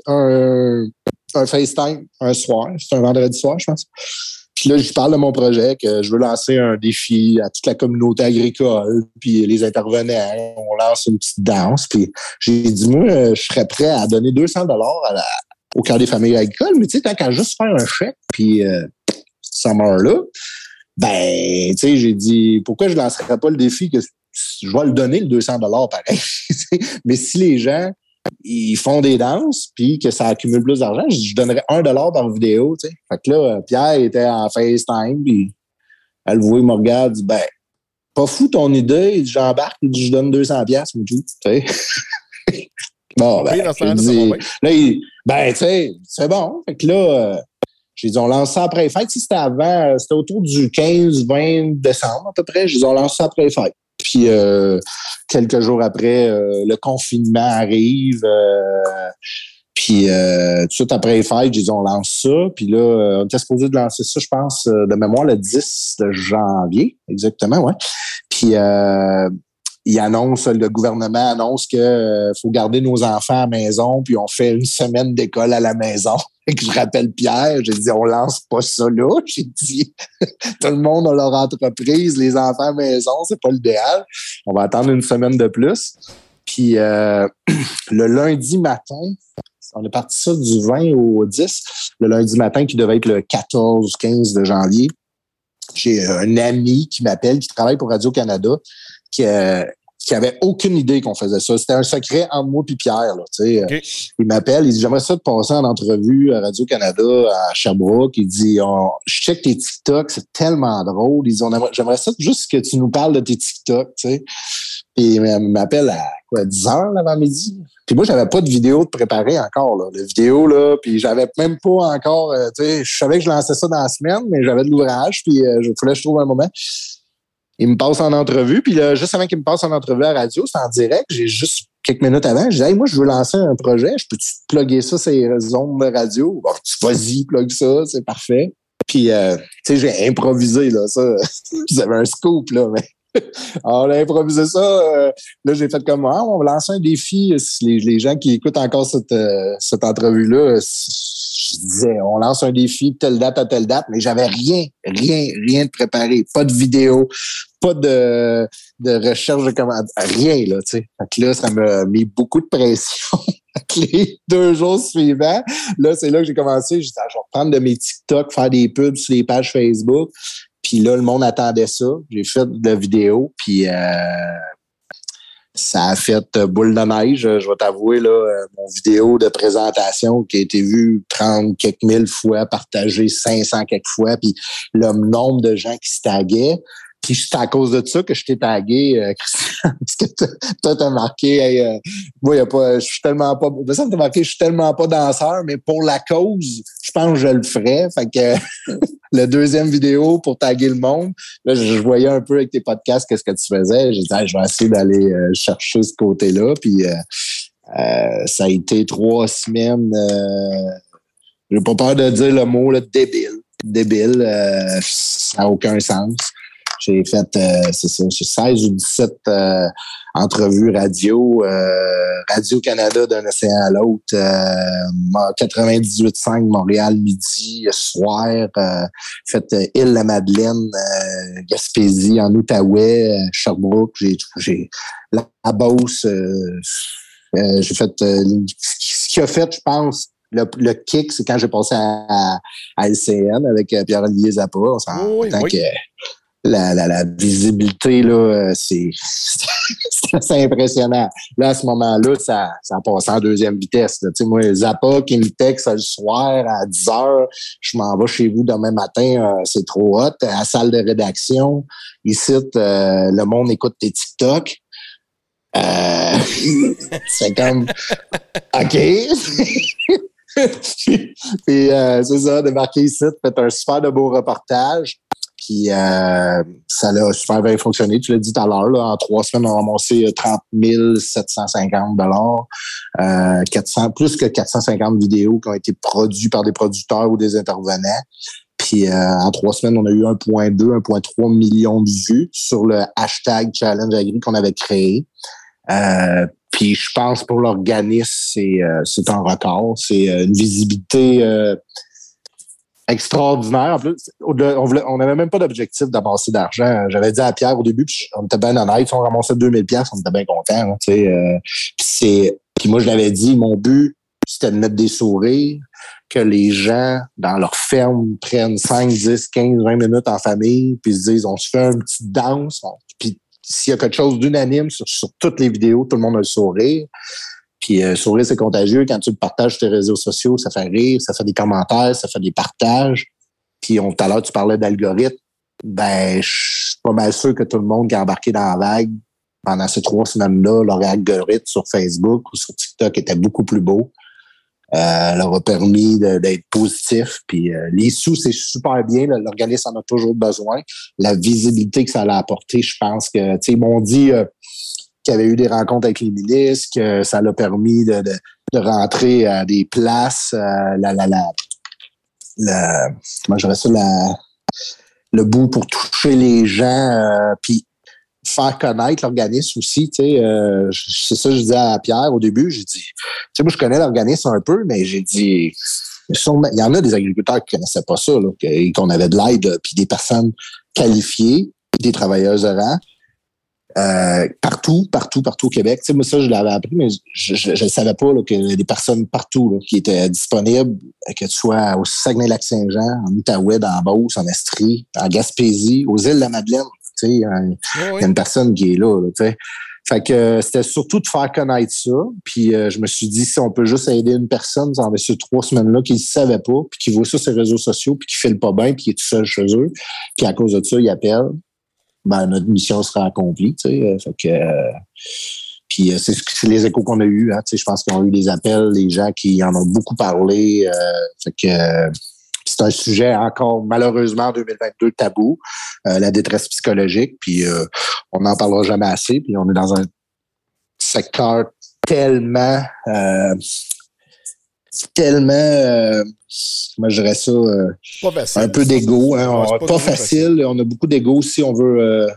un FaceTime un soir. C'est un vendredi soir, je pense. Puis là, je parle de mon projet, que je veux lancer un défi à toute la communauté agricole, puis les intervenants, on lance une petite danse. Puis j'ai dit, moi, je serais prêt à donner $200 au Cœur des familles agricoles, mais tu sais, tant qu'à juste faire un chèque, puis ça meurt là, ben, tu sais, j'ai dit, pourquoi je lancerais pas le défi que je vais le donner, le $200 pareil. Mais si les gens, ils font des danses, puis que ça accumule plus d'argent, je donnerais $1 par vidéo, tu sais. Fait que là, Pierre était en FaceTime, puis elle voit, il me regarde, dit, ben, pas fou ton idée, il dit, j'embarque, il dit, je donne 200$, mais tout, tu sais. Bon, ben, tu sais, c'est bon. Fait que là, j'ai dit, on lance ça après les fêtes. Si c'était avant, c'était autour du 15-20 décembre à peu près. J'ai dit, on lance ça après les fêtes. Puis, quelques jours après, le confinement arrive. Puis tout de suite après les fêtes, j'ai dit on lance ça. Puis là, on était supposé de lancer ça, je pense, de mémoire, le 10 de janvier, exactement, ouais. Puis le gouvernement annonce que faut garder nos enfants à la maison, puis on fait une semaine d'école à la maison. Et que je rappelle Pierre, j'ai dit on lance pas ça là. J'ai dit tout le monde a leur entreprise, les enfants à la maison, c'est pas l'idéal. On va attendre une semaine de plus. Puis le lundi matin, on est parti ça du 20 au 10. Le lundi matin, qui devait être le 14-15 de janvier, j'ai un ami qui m'appelle, qui travaille pour Radio-Canada, qui avait aucune idée qu'on faisait ça. C'était un secret entre moi et Pierre. Là, okay. Il m'appelle, il dit « J'aimerais ça te passer en entrevue à Radio-Canada, à Sherbrooke. » Il dit « Je check tes TikTok, c'est tellement drôle. » Il dit « J'aimerais ça juste que tu nous parles de tes TikTok. » Et il m'appelle à 10 heures l'avant-midi. Puis moi, j'avais pas de vidéo de préparer encore. Là. De vidéo, là, puis j'avais même pas encore... je savais que je lançais ça dans la semaine, mais j'avais de l'ouvrage, puis il fallait que je trouve un moment. Il me passe en entrevue, puis là, juste avant qu'il me passe en entrevue à la radio, c'est en direct, j'ai juste quelques minutes avant, je dis « Hey, moi, je veux lancer un projet, je peux-tu plugger ça sur les ondes de radio? » Bon, vas-y, plug ça, c'est parfait. Puis, j'ai improvisé, là, ça. J'avais un scoop, là, mais... on a improvisé ça. Là, j'ai fait comme on va lancer un défi. Les gens qui écoutent encore cette entrevue-là, je disais, on lance un défi de telle date à telle date, mais j'avais rien de préparé. Pas de vidéo, pas de recherche de commandes, rien, là, tu sais. Fait que là, ça m'a mis beaucoup de pression. Les 2 jours suivants, là, c'est là que j'ai commencé. J'ai dit, je vais reprendre de mes TikTok, faire des pubs sur les pages Facebook. Puis là, le monde attendait ça. J'ai fait de la vidéo, puis ça a fait boule de neige. Je vais t'avouer, là, mon vidéo de présentation qui a été vue 30 quelques mille fois, partagée 500 quelques fois, puis le nombre de gens qui se taguaient. Puis c'est à cause de ça que je t'ai tagué, Christian, parce que toi, t'as marqué, moi, je suis tellement pas, ça t'as marqué, je suis tellement pas danseur, mais pour la cause, je pense que je le ferais. Fait que le deuxième vidéo pour taguer le monde, là, je voyais un peu avec tes podcasts qu'est-ce que tu faisais. J'ai dit, je vais essayer d'aller chercher ce côté-là. Puis ça a été 3 semaines, j'ai pas peur de dire le mot, là, débile. Ça n'a aucun sens. J'ai fait, c'est ça, j'ai 16 ou 17 entrevues radio, Radio-Canada d'un océan à l'autre, 98.5 Montréal midi, soir, fait Île-la-Madeleine, Gaspésie, en Outaouais, Sherbrooke, j'ai la Beauce, j'ai fait, ce qu'il a fait, je pense, le kick, c'est quand j'ai passé à LCN avec Pierre-Olivier Zappa, que la visibilité, là, c'est assez impressionnant. Là, à ce moment-là, ça a passé en deuxième vitesse. Tu sais, moi, Zappa qui me texte le soir à 10 heures, je m'en vais chez vous demain matin, c'est trop hot. À la salle de rédaction, ici, le monde écoute tes TikTok. C'est comme, OK. Puis c'est ça, de marquer ici, fait un super de beau reportage. Puis ça a super bien fonctionné. Tu l'as dit tout à l'heure, là, en 3 semaines, on a ramassé 30 750 $, plus que 450 vidéos qui ont été produites par des producteurs ou des intervenants. Puis en 3 semaines, on a eu 1,2, 1,3 million de vues sur le hashtag Challenge Agri qu'on avait créé. Puis je pense pour l'organisme, c'est un record. C'est une visibilité extraordinaire. En plus, on n'avait même pas d'objectif d'amasser d'argent. J'avais dit à Pierre au début, puis on était bien honnête, si on ramassait 2000$, on était bien contents. Hein, puis moi, je l'avais dit, mon but, c'était de mettre des sourires, que les gens, dans leur ferme, prennent 5, 10, 15, 20 minutes en famille, puis se disent, on se fait une petite danse. Puis s'il y a quelque chose d'unanime sur toutes les vidéos, tout le monde a le sourire. Puis sourire, c'est contagieux. Quand tu le partages sur tes réseaux sociaux, ça fait rire, ça fait des commentaires, ça fait des partages. Puis tout à l'heure, tu parlais d'algorithme. Ben, je suis pas mal sûr que tout le monde qui a embarqué dans la vague pendant ces 3 semaines-là, leur algorithme sur Facebook ou sur TikTok était beaucoup plus beau. Leur a permis d'être positif. Puis les sous, c'est super bien. L'organisme en a toujours besoin. La visibilité que ça a apporté, je pense que, tu sais, ils m'ont dit qu'il y avait eu des rencontres avec les ministres, que ça l'a permis de rentrer à des places, comment je dirais ça, le bout pour toucher les gens, puis faire connaître l'organisme aussi, tu sais, c'est ça que je disais à Pierre au début, j'ai dit, tu sais, moi je connais l'organisme un peu, mais j'ai dit, il y en a des agriculteurs qui connaissaient pas ça, là, qu'on avait de l'aide, puis des personnes qualifiées, des travailleuses de rang, partout au Québec. Tu sais, moi, ça, je l'avais appris, mais je ne savais pas là, qu'il y a des personnes partout là, qui étaient disponibles, que tu sois au Saguenay-Lac-Saint-Jean, en Outaouais, en Beauce, en Estrie, en Gaspésie, aux îles de la Madeleine. Tu sais, il y a une personne qui est là, tu sais. Fait que c'était surtout de faire connaître ça. Puis je me suis dit, si on peut juste aider une personne dans ces 3 semaines-là qui ne savait pas, puis qui voit ça sur les réseaux sociaux, puis qui ne file pas bien, puis qui est tout seul chez eux, puis à cause de ça, il appelle, ben notre mission sera accomplie. Tu sais. Fait que puis c'est les échos qu'on a eus. Hein, tu sais, je pense qu'on a eu des appels, des gens qui en ont beaucoup parlé. Fait que c'est un sujet encore, malheureusement, en 2022, tabou, la détresse psychologique. Puis on n'en parlera jamais assez. Puis on est dans un secteur tellement moi je dirais ça, un peu d'égo. Hein, pas facile. On a beaucoup d'égo si on veut.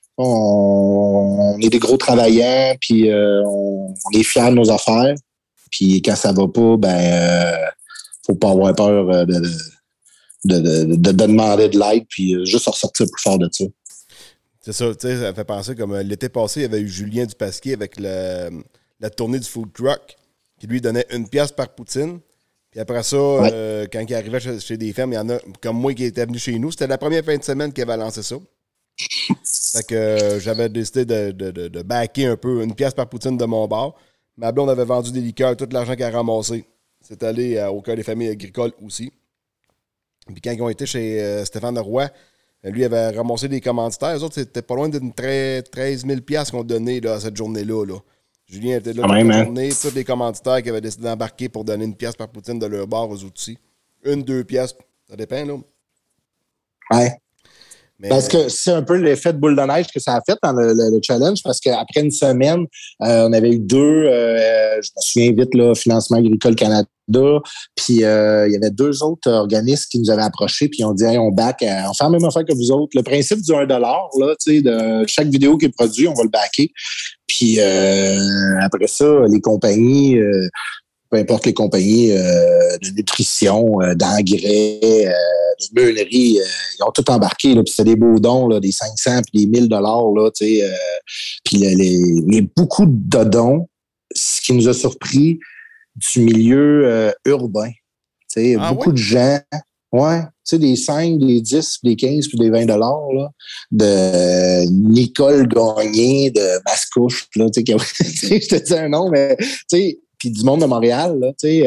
On est des gros travaillants, puis on est fiers de nos affaires. Puis quand ça va pas, ben faut pas avoir peur de demander de l'aide, puis juste ressortir plus fort de ça. C'est ça, tu sais, ça me fait penser comme l'été passé, il y avait eu Julien Dupasquier avec la tournée du food truck, qui lui donnait 1 pièce par poutine. Puis après ça, quand il arrivait chez des fermes, il y en a comme moi qui était venu chez nous. C'était la première fin de semaine qu'il avait lancé ça. Fait que j'avais décidé de backer un peu 1 pièce par poutine de mon bar. Ma blonde avait vendu des liqueurs, tout l'argent qu'elle a ramassé. C'est allé au cœur des familles agricoles aussi. Puis quand ils ont été chez Stéphane Leroy, lui avait ramassé des commanditaires. Les autres, c'était pas loin d'une 13 000 piastres qu'on donnait là, à cette journée-là. Là. Julien était là toute la journée. Tous les commanditaires qui avaient décidé d'embarquer pour donner 1 pièce par poutine de leur bar aux outils. 1-2 pièces, ça dépend, là. Ouais. Mais, parce que c'est un peu l'effet de boule de neige que ça a fait dans le challenge, parce qu'après une semaine, on avait eu 2, je me souviens vite, là, Financement agricole Canada, puis il y avait 2 autres organismes qui nous avaient approchés, puis on dit, hey, on back, on fait la même affaire que vous autres. Le principe du $1, là, tu sais, de chaque vidéo qui est produite, on va le backer. Puis après ça, les compagnies, peu importe les compagnies de nutrition, d'engrais, de meunerie, ils ont tout embarqué. Là, puis c'était des beaux dons, là, des 500 puis des $1000, là, tu sais. Puis les beaucoup de dons, ce qui nous a surpris du milieu urbain. Tu sais, beaucoup de gens, ouais, tu sais, des 5, des 10, des 15 puis des $20, là, de Nicole Gagné, de Mascouche, là, tu sais, je te dis un nom, mais, tu sais, puis du monde de Montréal, là, tu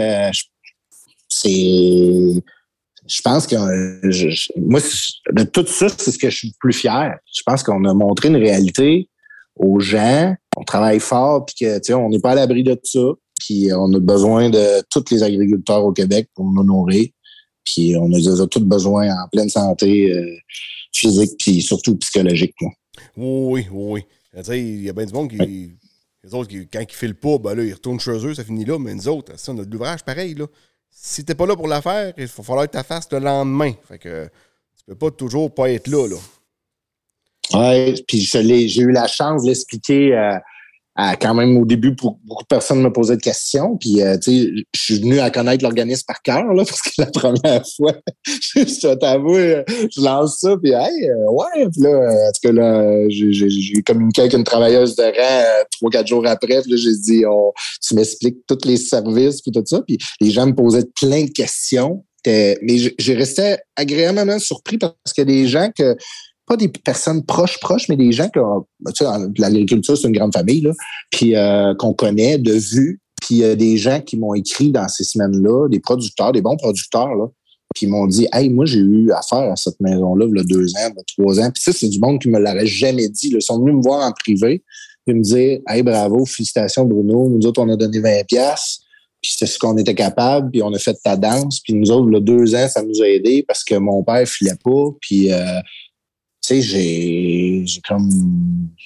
sais, je pense que moi, de tout ça, c'est ce que je suis le plus fier. Je pense qu'on a montré une réalité aux gens, on travaille fort, puis que, tu sais, on n'est pas à l'abri de tout ça, puis on a besoin de tous les agriculteurs au Québec pour nous nourrir, puis on a tous besoin en pleine santé physique, puis surtout psychologique. Là. Oui. Tu sais, il y a bien du monde qui... Les autres, quand ils filent pas, ben là, ils retournent chez eux, ça finit là. Mais nous autres, ça, on a de l'ouvrage pareil, là. Si t'es pas là pour la faire, il va falloir que tu la fasses le lendemain. Fait que tu peux pas toujours pas être là. Oui, puis j'ai eu la chance de l'expliquer quand même au début, beaucoup de personnes me posaient des questions. Puis, tu sais, je suis venu à connaître l'organisme par cœur, là, parce que la première fois, je t'avoue, je lance ça, puis hey, ouais. Puis là, en tout cas, là, j'ai communiqué avec une travailleuse de rang 3-4 jours après. Puis là, j'ai dit, tu m'expliques tous les services, puis tout ça. Puis les gens me posaient plein de questions. Mais j'ai resté agréablement surpris parce qu'il y a des gens que pas des personnes proches, mais des gens qui ont, tu sais, l'agriculture, c'est une grande famille, là, puis qu'on connaît de vue, puis des gens qui m'ont écrit dans ces semaines-là, des producteurs, des bons producteurs, là, puis ils m'ont dit, hey, moi, j'ai eu affaire à cette maison-là, il y a 2 ans, il y a 3 ans, puis ça, c'est du monde qui me l'aurait jamais dit, là. Ils sont venus me voir en privé, puis me dire, hey, bravo, félicitations, Bruno, nous autres, on a donné 20$, puis c'est ce qu'on était capable, puis on a fait ta danse, puis nous autres, il y a 2 ans, ça nous a aidés parce que mon père filait pas, puis tu sais, j'ai comme...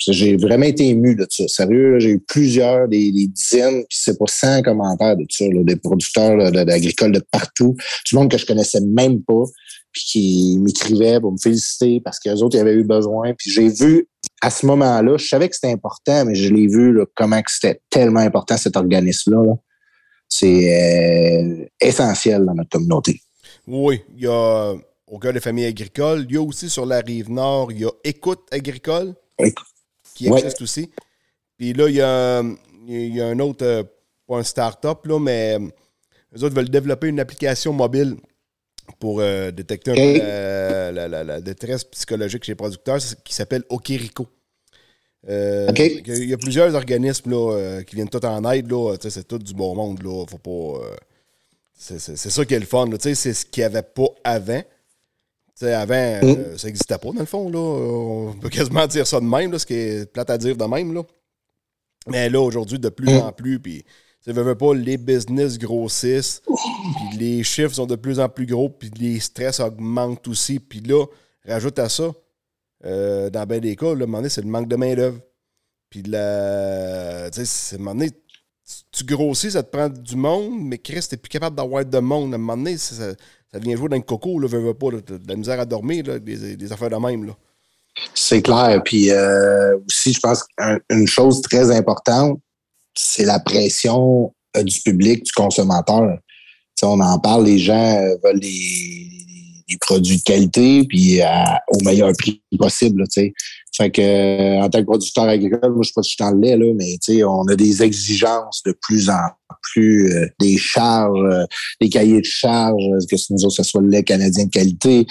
J'ai vraiment été ému de ça. Sérieux, là, j'ai eu plusieurs, des dizaines, puis c'est pas 100 commentaires de ça, là, des producteurs là, d'agricoles de partout, du monde que je connaissais même pas, puis qui m'écrivaient pour me féliciter parce qu'eux autres, ils avaient eu besoin. Puis j'ai vu, à ce moment-là, je savais que c'était important, mais je l'ai vu là, comment que c'était tellement important, cet organisme-là. Là. C'est essentiel dans notre communauté. Oui, il y a au cœur des familles agricoles. Il y a aussi sur la Rive-Nord, il y a Écoute agricole qui existe aussi. Puis là, il y a un autre, pas un start-up, là, mais eux autres veulent développer une application mobile pour détecter un peu la détresse psychologique chez les producteurs qui s'appelle Okirico. Il y a plusieurs organismes là, qui viennent tout en aide. Là, c'est tout du bon monde. Là, faut pas, c'est ça qui est le fun. Là, c'est ce qu'il n'y avait pas avant. Avant, ça n'existait pas, dans le fond. Là. On peut quasiment dire ça de même, là, ce qui est plate à dire de même. Là. Mais là, aujourd'hui, de plus en plus, puis ça veut pas, les business grossissent, puis les chiffres sont de plus en plus gros, puis les stress augmentent aussi. Puis là, rajoute à ça, dans bien des cas, là, à un moment donné, c'est le manque de main-d'œuvre. Puis là, tu sais, à un moment donné, tu grossis, ça te prend du monde, mais Chris, t'es plus capable d'avoir de monde. À un moment donné, ça vient jouer dans le coco, là, veux pas, là, de la misère à dormir, là, des affaires de même, là. C'est clair. Puis aussi, je pense qu'une chose très importante, c'est la pression du public, du consommateur. T'sais, on en parle, les gens veulent des produits de qualité puis au meilleur prix possible. T'sais. Fait que en tant que producteur agricole, moi je suis pas tout dans le lait, là, mais on a des exigences de plus en plus, des charges, des cahiers de charges, que nous autres, ce soit le lait canadien de qualité.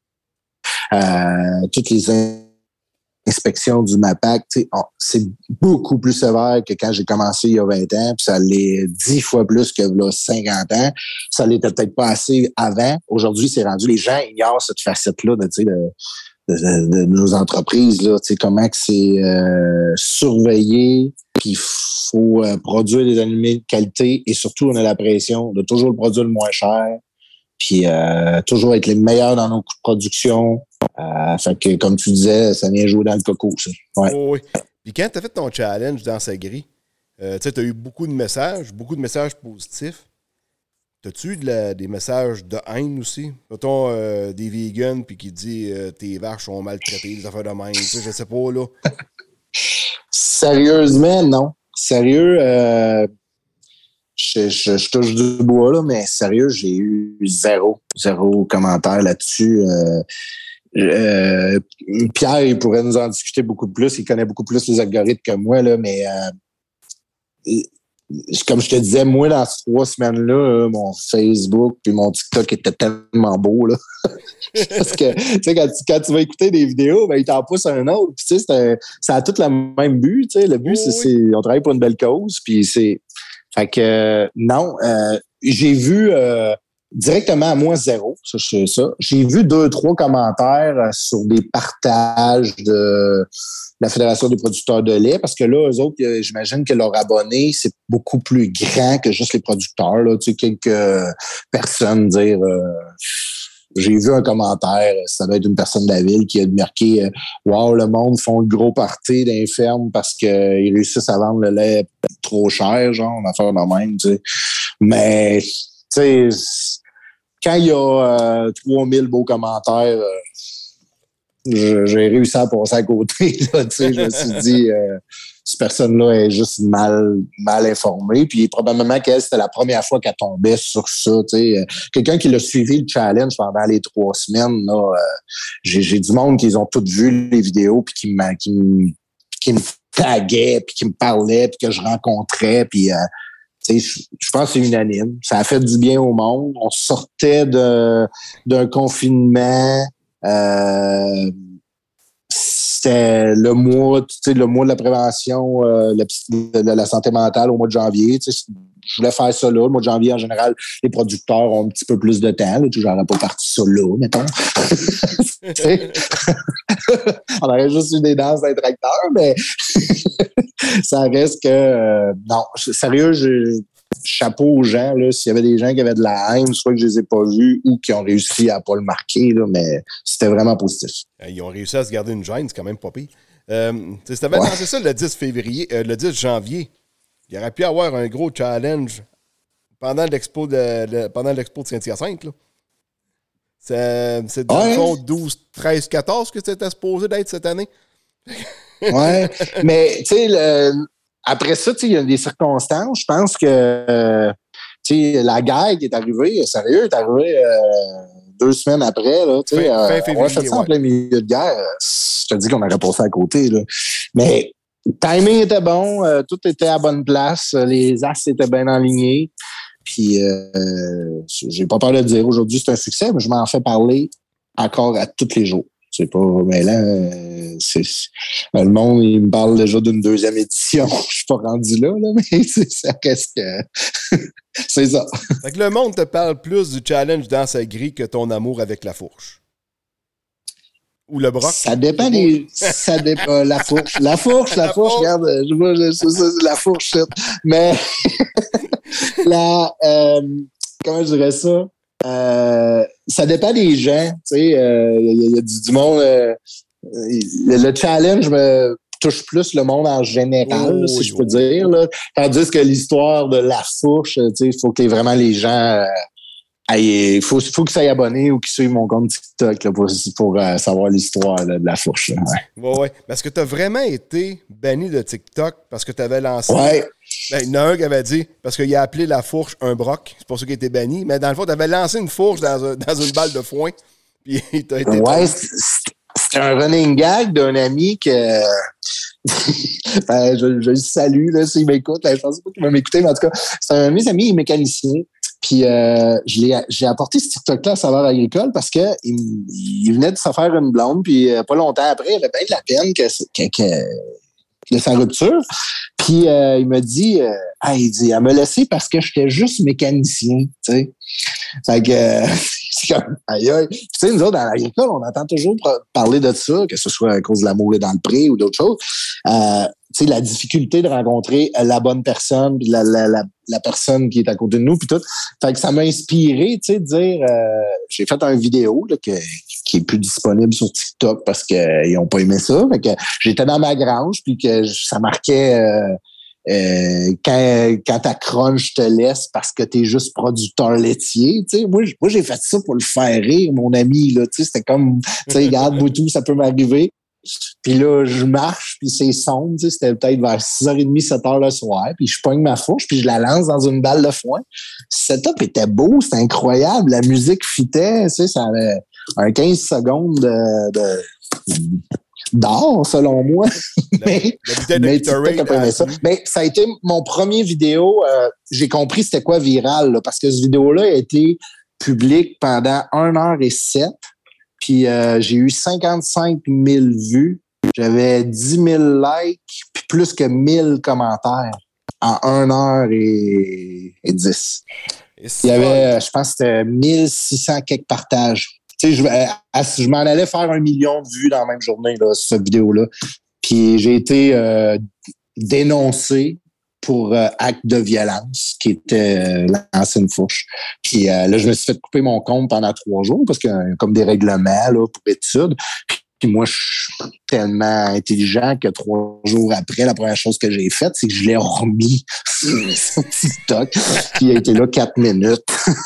Toutes les inspections du MAPAC, c'est beaucoup plus sévère que quand j'ai commencé il y a 20 ans, puis ça l'est 10 fois plus que là, 50 ans. Ça l'était peut-être pas assez avant. Aujourd'hui, c'est rendu, les gens ignorent cette facette-là de nos entreprises, là, comment que c'est surveillé, puis il faut produire des aliments de qualité et surtout, on a la pression de toujours le produire le moins cher, puis toujours être les meilleurs dans nos coûts de production. Fait que, comme tu disais, ça vient jouer dans le coco, ça. Ouais. Oh, oui. Puis quand tu as fait ton challenge dans Sagri, tu as eu beaucoup de messages positifs. T'as-tu eu des messages de haine aussi? Mettons des vegans puis qui dit tes vaches sont maltraitées, des affaires de même, je sais pas, là. Sérieusement, non. Sérieux, je touche du bois, là, mais sérieux, j'ai eu zéro commentaire là-dessus. Pierre, il pourrait nous en discuter beaucoup plus. Il connaît beaucoup plus les algorithmes que moi, là, mais comme je te disais, moi, dans ces 3 semaines-là, mon Facebook puis mon TikTok était tellement beau, là. Parce que, tu sais, quand tu vas écouter des vidéos, ben, il t'en pousse un autre. Puis, tu sais, ça a tout le même but, tu sais. Le but, c'est on travaille pour une belle cause, puis c'est... Fait que, non, j'ai vu... directement à moi, zéro. Ça. J'ai vu 2-3 commentaires sur des partages de la Fédération des producteurs de lait, parce que là, eux autres, j'imagine que leurs abonnés, c'est beaucoup plus grand que juste les producteurs. Là. Tu sais, quelques personnes dire... j'ai vu un commentaire, ça doit être une personne de la ville qui a marqué « Wow, le monde font le gros party dans les fermes parce qu'ils réussissent à vendre le lait trop cher, genre, une affaire de même. » tu sais. Mais, tu sais... Quand il y a 3000 beaux commentaires, j'ai réussi à passer à côté. Là, je me suis dit, cette personne-là est juste mal informée. Puis probablement qu'elle, c'était la première fois qu'elle tombait sur ça. Quelqu'un qui l'a suivi le challenge pendant les 3 semaines, là, j'ai du monde qui ont tous vu les vidéos puis qui me taguait, puis qui me parlait, puis que je rencontrais, puis... je pense que c'est unanime. Ça a fait du bien au monde. On sortait d'un confinement. C'était le mois de la prévention de la santé mentale au mois de janvier. Je voulais faire ça là. Le mois de janvier, en général, les producteurs ont un petit peu plus de temps. J'aurais pas parti ça là, mettons. On aurait juste eu des danses d'un tracteur, mais ça reste que... non, sérieux, chapeau aux gens. S'il y avait des gens qui avaient de la haine, soit que je les ai pas vus ou qui ont réussi à pas le marquer, là, mais c'était vraiment positif. Ils ont réussi à se garder une gêne, c'est quand même pas pire. Si tu avais lancé ça le 10 février, le 10 janvier, il aurait pu avoir un gros challenge pendant l'expo pendant l'expo de Saint-Hyacinthe. Là. C'est dans le fond 12, 13, 14 que c'était supposé d'être cette année. Ouais, mais tu sais, après ça, il y a des circonstances. Je pense que la guerre qui est arrivée, sérieux, est arrivée 2 semaines après. Là, fin février, on a fait ça en plein milieu de guerre. Je te dis qu'on aurait passé à côté. Là. Mais le timing était bon, tout était à bonne place, les as étaient bien alignés. Puis, j'ai pas peur de le dire, aujourd'hui, c'est un succès, mais je m'en fais parler encore à tous les jours. C'est pas, mais là, le monde, il me parle déjà d'une 2e édition. Je suis pas rendu là, mais ça reste que c'est ça. Fait que le monde te parle plus du challenge dans sa grille que ton amour avec la fourche. Ou le broc. Ça dépend ça dépend, la fourche. La fourche, regarde, la fourche. Mais, comment je dirais ça? Ça dépend des gens, tu sais, il y a du monde. Le challenge me touche plus le monde en général, si je peux dire. Là. Tandis que l'histoire de la fourche, tu sais, il faut que vraiment les gens. Il faut qu'ils soient abonnés ou qu'ils suivent mon compte TikTok là, pour savoir l'histoire là, de la fourche. Ouais. Parce que tu as vraiment été banni de TikTok parce que tu avais lancé. Ouais. Il y en a un qui avait dit, parce qu'il a appelé la fourche un broc, c'est pour ça qu'il a été banni, mais dans le fond, tu avais lancé une fourche dans une balle de foin. Puis tu as été. Ouais, c'était un running gag d'un ami que. Je le salue, là, s'il m'écoute. Je pense pas qu'il va m'écouter, mais en tout cas, c'est un de mes amis mécanicien. Puis j'ai apporté ce TikTok-là à Saveur Agricole parce que il venait de se faire une blonde, puis pas longtemps après, il avait bien de la peine que sa rupture. Puis il m'a dit, elle m'a laissé parce que j'étais juste mécanicien, tu sais. Fait que c'est comme aïe. Tu sais, nous autres, dans l'agricole, on entend toujours parler de ça, que ce soit à cause de l'amour est dans le pré ou d'autres choses. Tu sais, la difficulté de rencontrer la bonne personne, puis la personne qui est à côté de nous, puis tout. Fait que ça m'a inspiré, tu sais, de dire, j'ai fait une vidéo là, qui est plus disponible sur TikTok parce qu'ils ont pas aimé ça. Fait que j'étais dans ma grange, puis que ça marquait quand ta crunch te laisse parce que t'es juste producteur laitier. Tu sais, moi, j'ai fait ça pour le faire rire, mon ami. Là, tu sais, c'était comme, tu sais, regarde, Boutou, ça peut m'arriver. Puis là, je marche, puis c'est sombre, tu sais, c'était peut-être vers 6h30, 7h le soir, puis je pogne ma fourche, puis je la lance dans une balle de foin. Le setup était beau, c'était incroyable, la musique fitait, tu sais, ça avait un 15 secondes d'or, selon moi. mais ça a été mon premier vidéo, j'ai compris c'était quoi viral, là, parce que cette vidéo-là a été publique pendant 1h07. Puis j'ai eu 55 000 vues. J'avais 10 000 likes, puis plus que 1000 commentaires en 1h10. Il y avait, je pense que c'était 1600 quelques partages. Tu sais, je m'en allais faire 1 million de vues dans la même journée, là, cette vidéo-là. Puis j'ai été dénoncé pour acte de violence, qui était lancer une fourche. Puis là, je me suis fait couper mon compte pendant 3 jours parce qu'il y a comme des règlements là, pour études. Puis moi, je suis tellement intelligent que 3 jours après, la première chose que j'ai faite, c'est que je l'ai remis sur TikTok. Puis il a été là 4 minutes.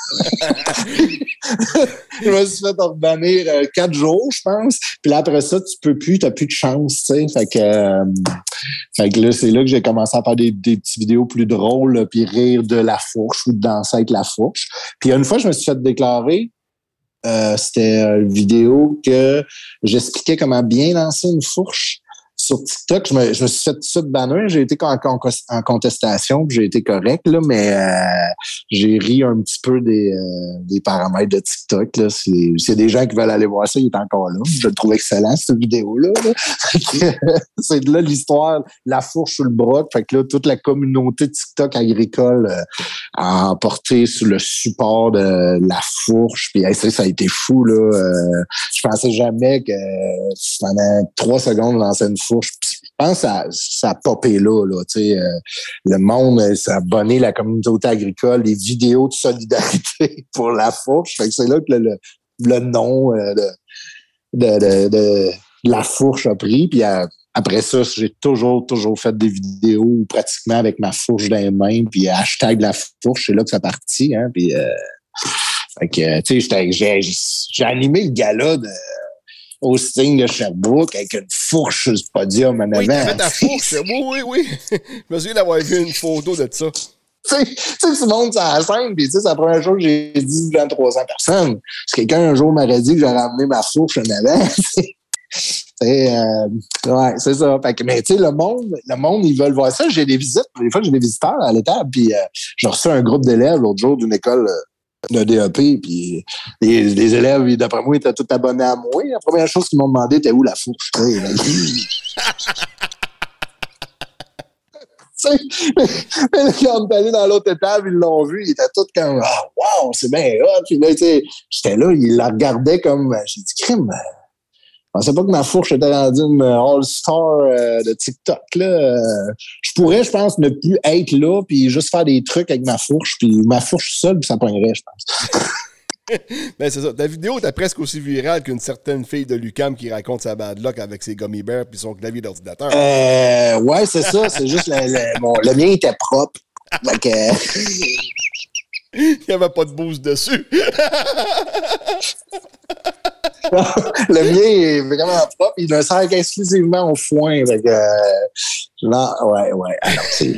Je me suis fait bannir 4 jours, je pense. Puis là, après ça, tu peux plus, t'as plus de chance, tu sais. Fait que là, c'est là que j'ai commencé à faire des petites vidéos plus drôles, là, puis rire de la fourche ou de danser avec la fourche. Puis une fois, je me suis fait déclarer, c'était une vidéo que j'expliquais comment bien lancer une fourche sur TikTok. Je me suis fait tout ça de banner. J'ai été en contestation, puis j'ai été correct, là, mais j'ai ri un petit peu des paramètres de TikTok. Là. S'il y a des gens qui veulent aller voir ça, il est encore là. Je le trouve excellent, cette vidéo-là. Là. C'est de là l'histoire, la fourche sur le broc. Fait que là, toute la communauté TikTok agricole a emporté sur le support de la fourche. Puis ça a été fou. Là. Je pensais jamais que pendant 3 secondes, lancer une fourche. Je pense que ça a popé là. Le monde s'est abonné, la communauté agricole, les vidéos de solidarité pour la fourche. Fait que c'est là que le nom de la fourche a pris. Puis après ça, j'ai toujours fait des vidéos pratiquement avec ma fourche dans les mains, puis hashtag la fourche, c'est là que ça partit, hein, puis fait que, tu sais, j'ai animé le gala au Sting de Sherbrooke avec une fourche sur le podium en avant. Oui, t'avais ta fourche, oui. Je me souviens d'avoir vu une photo de ça. Tu sais, tu montes sur la scène, puis tu sais, c'est la première chose que j'ai dit devant 300 personnes. Si quelqu'un un jour m'aurait dit que j'aurais amené ma fourche en avant, ouais, c'est ça. Fait que, mais tu sais, le monde, ils veulent voir ça. J'ai des visites. Des fois, j'ai des visiteurs à l'étable, puis j'ai reçu un groupe d'élèves l'autre jour d'une école de DEP, puis les élèves, d'après moi, étaient tous abonnés à moi. La première chose qu'ils m'ont demandé, était où la fourche? Mais quand on est allé dans l'autre étable, ils l'ont vu, ils étaient tous comme ah, wow, c'est bien hot. Puis là, tu sais, j'étais là, ils la regardaient comme j'ai dit crime. Je pensais pas que ma fourche était rendue une all-star de TikTok. Là. Je pourrais, je pense, ne plus être là puis juste faire des trucs avec ma fourche. Puis ma fourche seule, puis ça pognerait, je pense. Ben c'est ça. Ta vidéo était presque aussi virale qu'une certaine fille de l'UQAM qui raconte sa bad luck avec ses gummy bears puis son clavier d'ordinateur. Ouais, c'est ça. C'est juste le mien était propre. Donc, il n'y avait pas de boost dessus. Le mien est vraiment propre. Il ne sert qu'exclusivement au foin. Donc, là, ouais. Alors, c'est...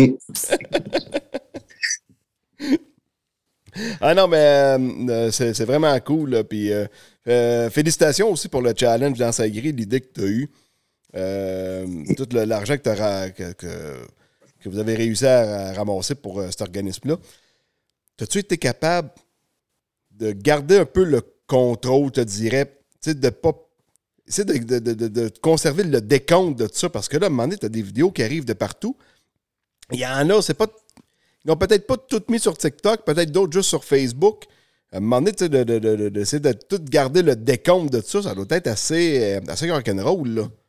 Ah non, mais c'est vraiment cool. Là. Puis, félicitations aussi pour le challenge dans sa grille, l'idée que tu as eue. Tout l'argent que vous avez réussi à ramasser pour cet organisme-là. As-tu été capable de garder un peu le contrôle, te dirais, de pas. Essayer de conserver le décompte de tout ça, parce que là, à un moment donné, tu as des vidéos qui arrivent de partout. Il y en a, c'est pas. Ils n'ont peut-être pas toutes mis sur TikTok, peut-être d'autres juste sur Facebook. À un moment donné, d'essayer de tout garder le décompte de tout ça, ça doit être assez rock'n'roll,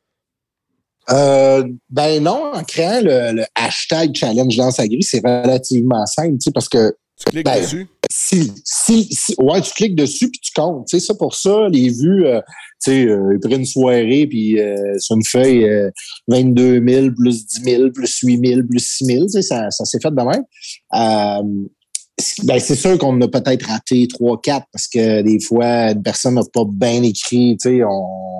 là. Ben non, en créant le hashtag challenge dans sa grille, c'est relativement simple, parce que. Tu cliques dessus? Ouais, tu cliques dessus puis tu comptes. Tu sais, ça pour ça, les vues, ils prennent une soirée puis sur une feuille 22 000 plus 10 000 plus 8 000 plus 6 000, tu sais, ça s'est fait de même. Ben, c'est sûr qu'on a peut-être raté 3-4 parce que des fois, une personne n'a pas bien écrit, tu sais,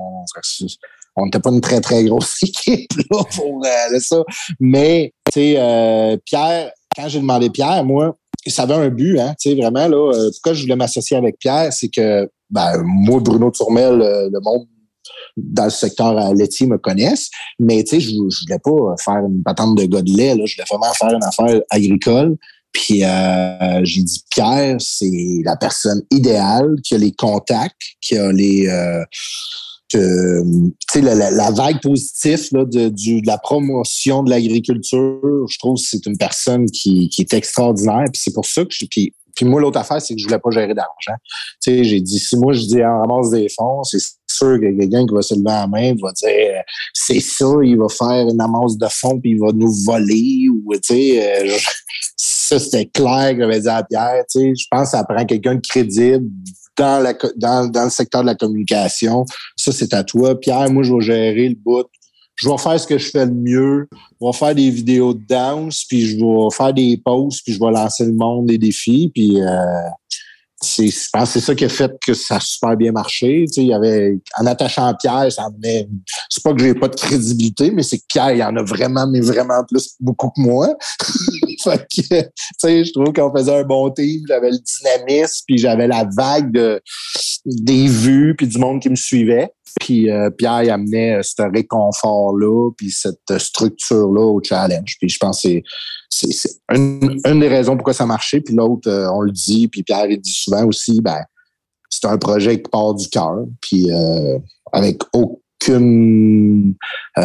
on n'était pas une très, très grosse équipe là, pour ça. Mais, tu sais, Pierre, quand j'ai demandé Pierre, moi, ça avait un but, hein, tu sais, vraiment, là, pourquoi je voulais m'associer avec Pierre, c'est que, moi, Bruno Turmel, le monde dans le secteur laitier me connaissent, mais, tu sais, je voulais pas faire une patente de gars de lait, là, je voulais vraiment faire une affaire agricole, puis j'ai dit, Pierre, c'est la personne idéale, qui a les contacts, qui a les... tu sais, la vague positive là, de la promotion de l'agriculture, je trouve que c'est une personne qui est extraordinaire. Puis c'est pour ça que puis moi, l'autre affaire, c'est que je voulais pas gérer d'argent. Tu sais, j'ai dit, si moi, je dis, on ramasse des fonds, c'est sûr que quelqu'un qui va se lever la main va dire, c'est ça, il va faire une amasse de fonds puis il va nous voler. Ou, tu sais, ça, c'était clair que j'avais dit à Pierre. Tu sais, je pense que ça prend quelqu'un de crédible dans le secteur de la communication. Ça, c'est à toi. Pierre, moi, je vais gérer le bout. Je vais faire ce que je fais le mieux. Je vais faire des vidéos de danse, puis je vais faire des posts, puis je vais lancer le monde des défis. Puis je pense que c'est ça qui a fait que ça a super bien marché. Tu sais, il y avait, en attachant Pierre, ça amenait. C'est pas que j'ai pas de crédibilité, mais c'est que Pierre, il en a vraiment, mais vraiment beaucoup que moi. Fait que, tu sais, je trouve qu'on faisait un bon team. J'avais le dynamisme, puis j'avais la vague des vues, puis du monde qui me suivait. Puis Pierre, il amenait ce réconfort-là, puis cette structure-là au challenge. Puis je pense que c'est une des raisons pourquoi ça marchait. Puis l'autre, on le dit, puis Pierre, il dit souvent aussi, c'est un projet qui part du cœur, puis avec aucune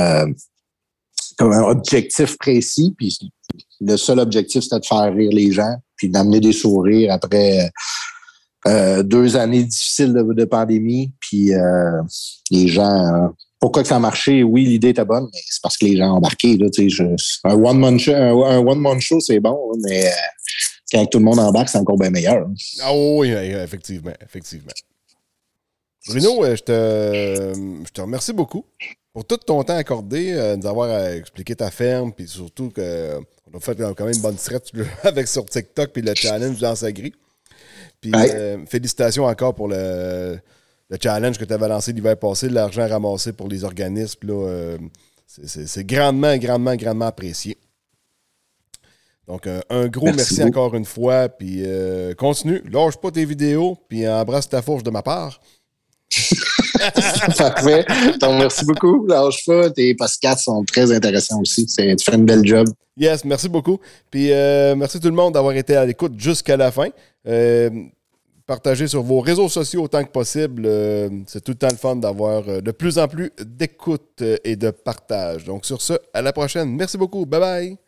comme un objectif précis. Puis le seul objectif, c'était de faire rire les gens, puis d'amener des sourires après 2 années difficiles de pandémie. Puis les gens... pourquoi que ça a marché? Oui, l'idée était bonne, mais c'est parce que les gens ont embarqué. Là, un one-man show, c'est bon, mais quand tout le monde embarque, c'est encore bien meilleur. Ah oui, effectivement. Bruno, je te remercie beaucoup pour tout ton temps accordé, de nous avoir expliqué ta ferme, puis surtout qu'on a fait quand même une bonne stretch avec sur TikTok, puis le challenge dans sa grille. Puis félicitations encore pour le challenge que tu avais lancé l'hiver passé, l'argent ramassé pour les organismes. Là, c'est grandement, grandement, grandement apprécié. Donc, un gros merci encore une fois. Puis continue, lâche pas tes vidéos, puis embrasse ta fourche de ma part. Parfait. Donc, merci beaucoup. Lâche pas. Tes podcasts sont très intéressants aussi. Tu fais une belle job. Yes, merci beaucoup. Puis merci tout le monde d'avoir été à l'écoute jusqu'à la fin. Partagez sur vos réseaux sociaux autant que possible. C'est tout le temps le fun d'avoir de plus en plus d'écoute et de partage. Donc sur ce, à la prochaine. Merci beaucoup. Bye bye.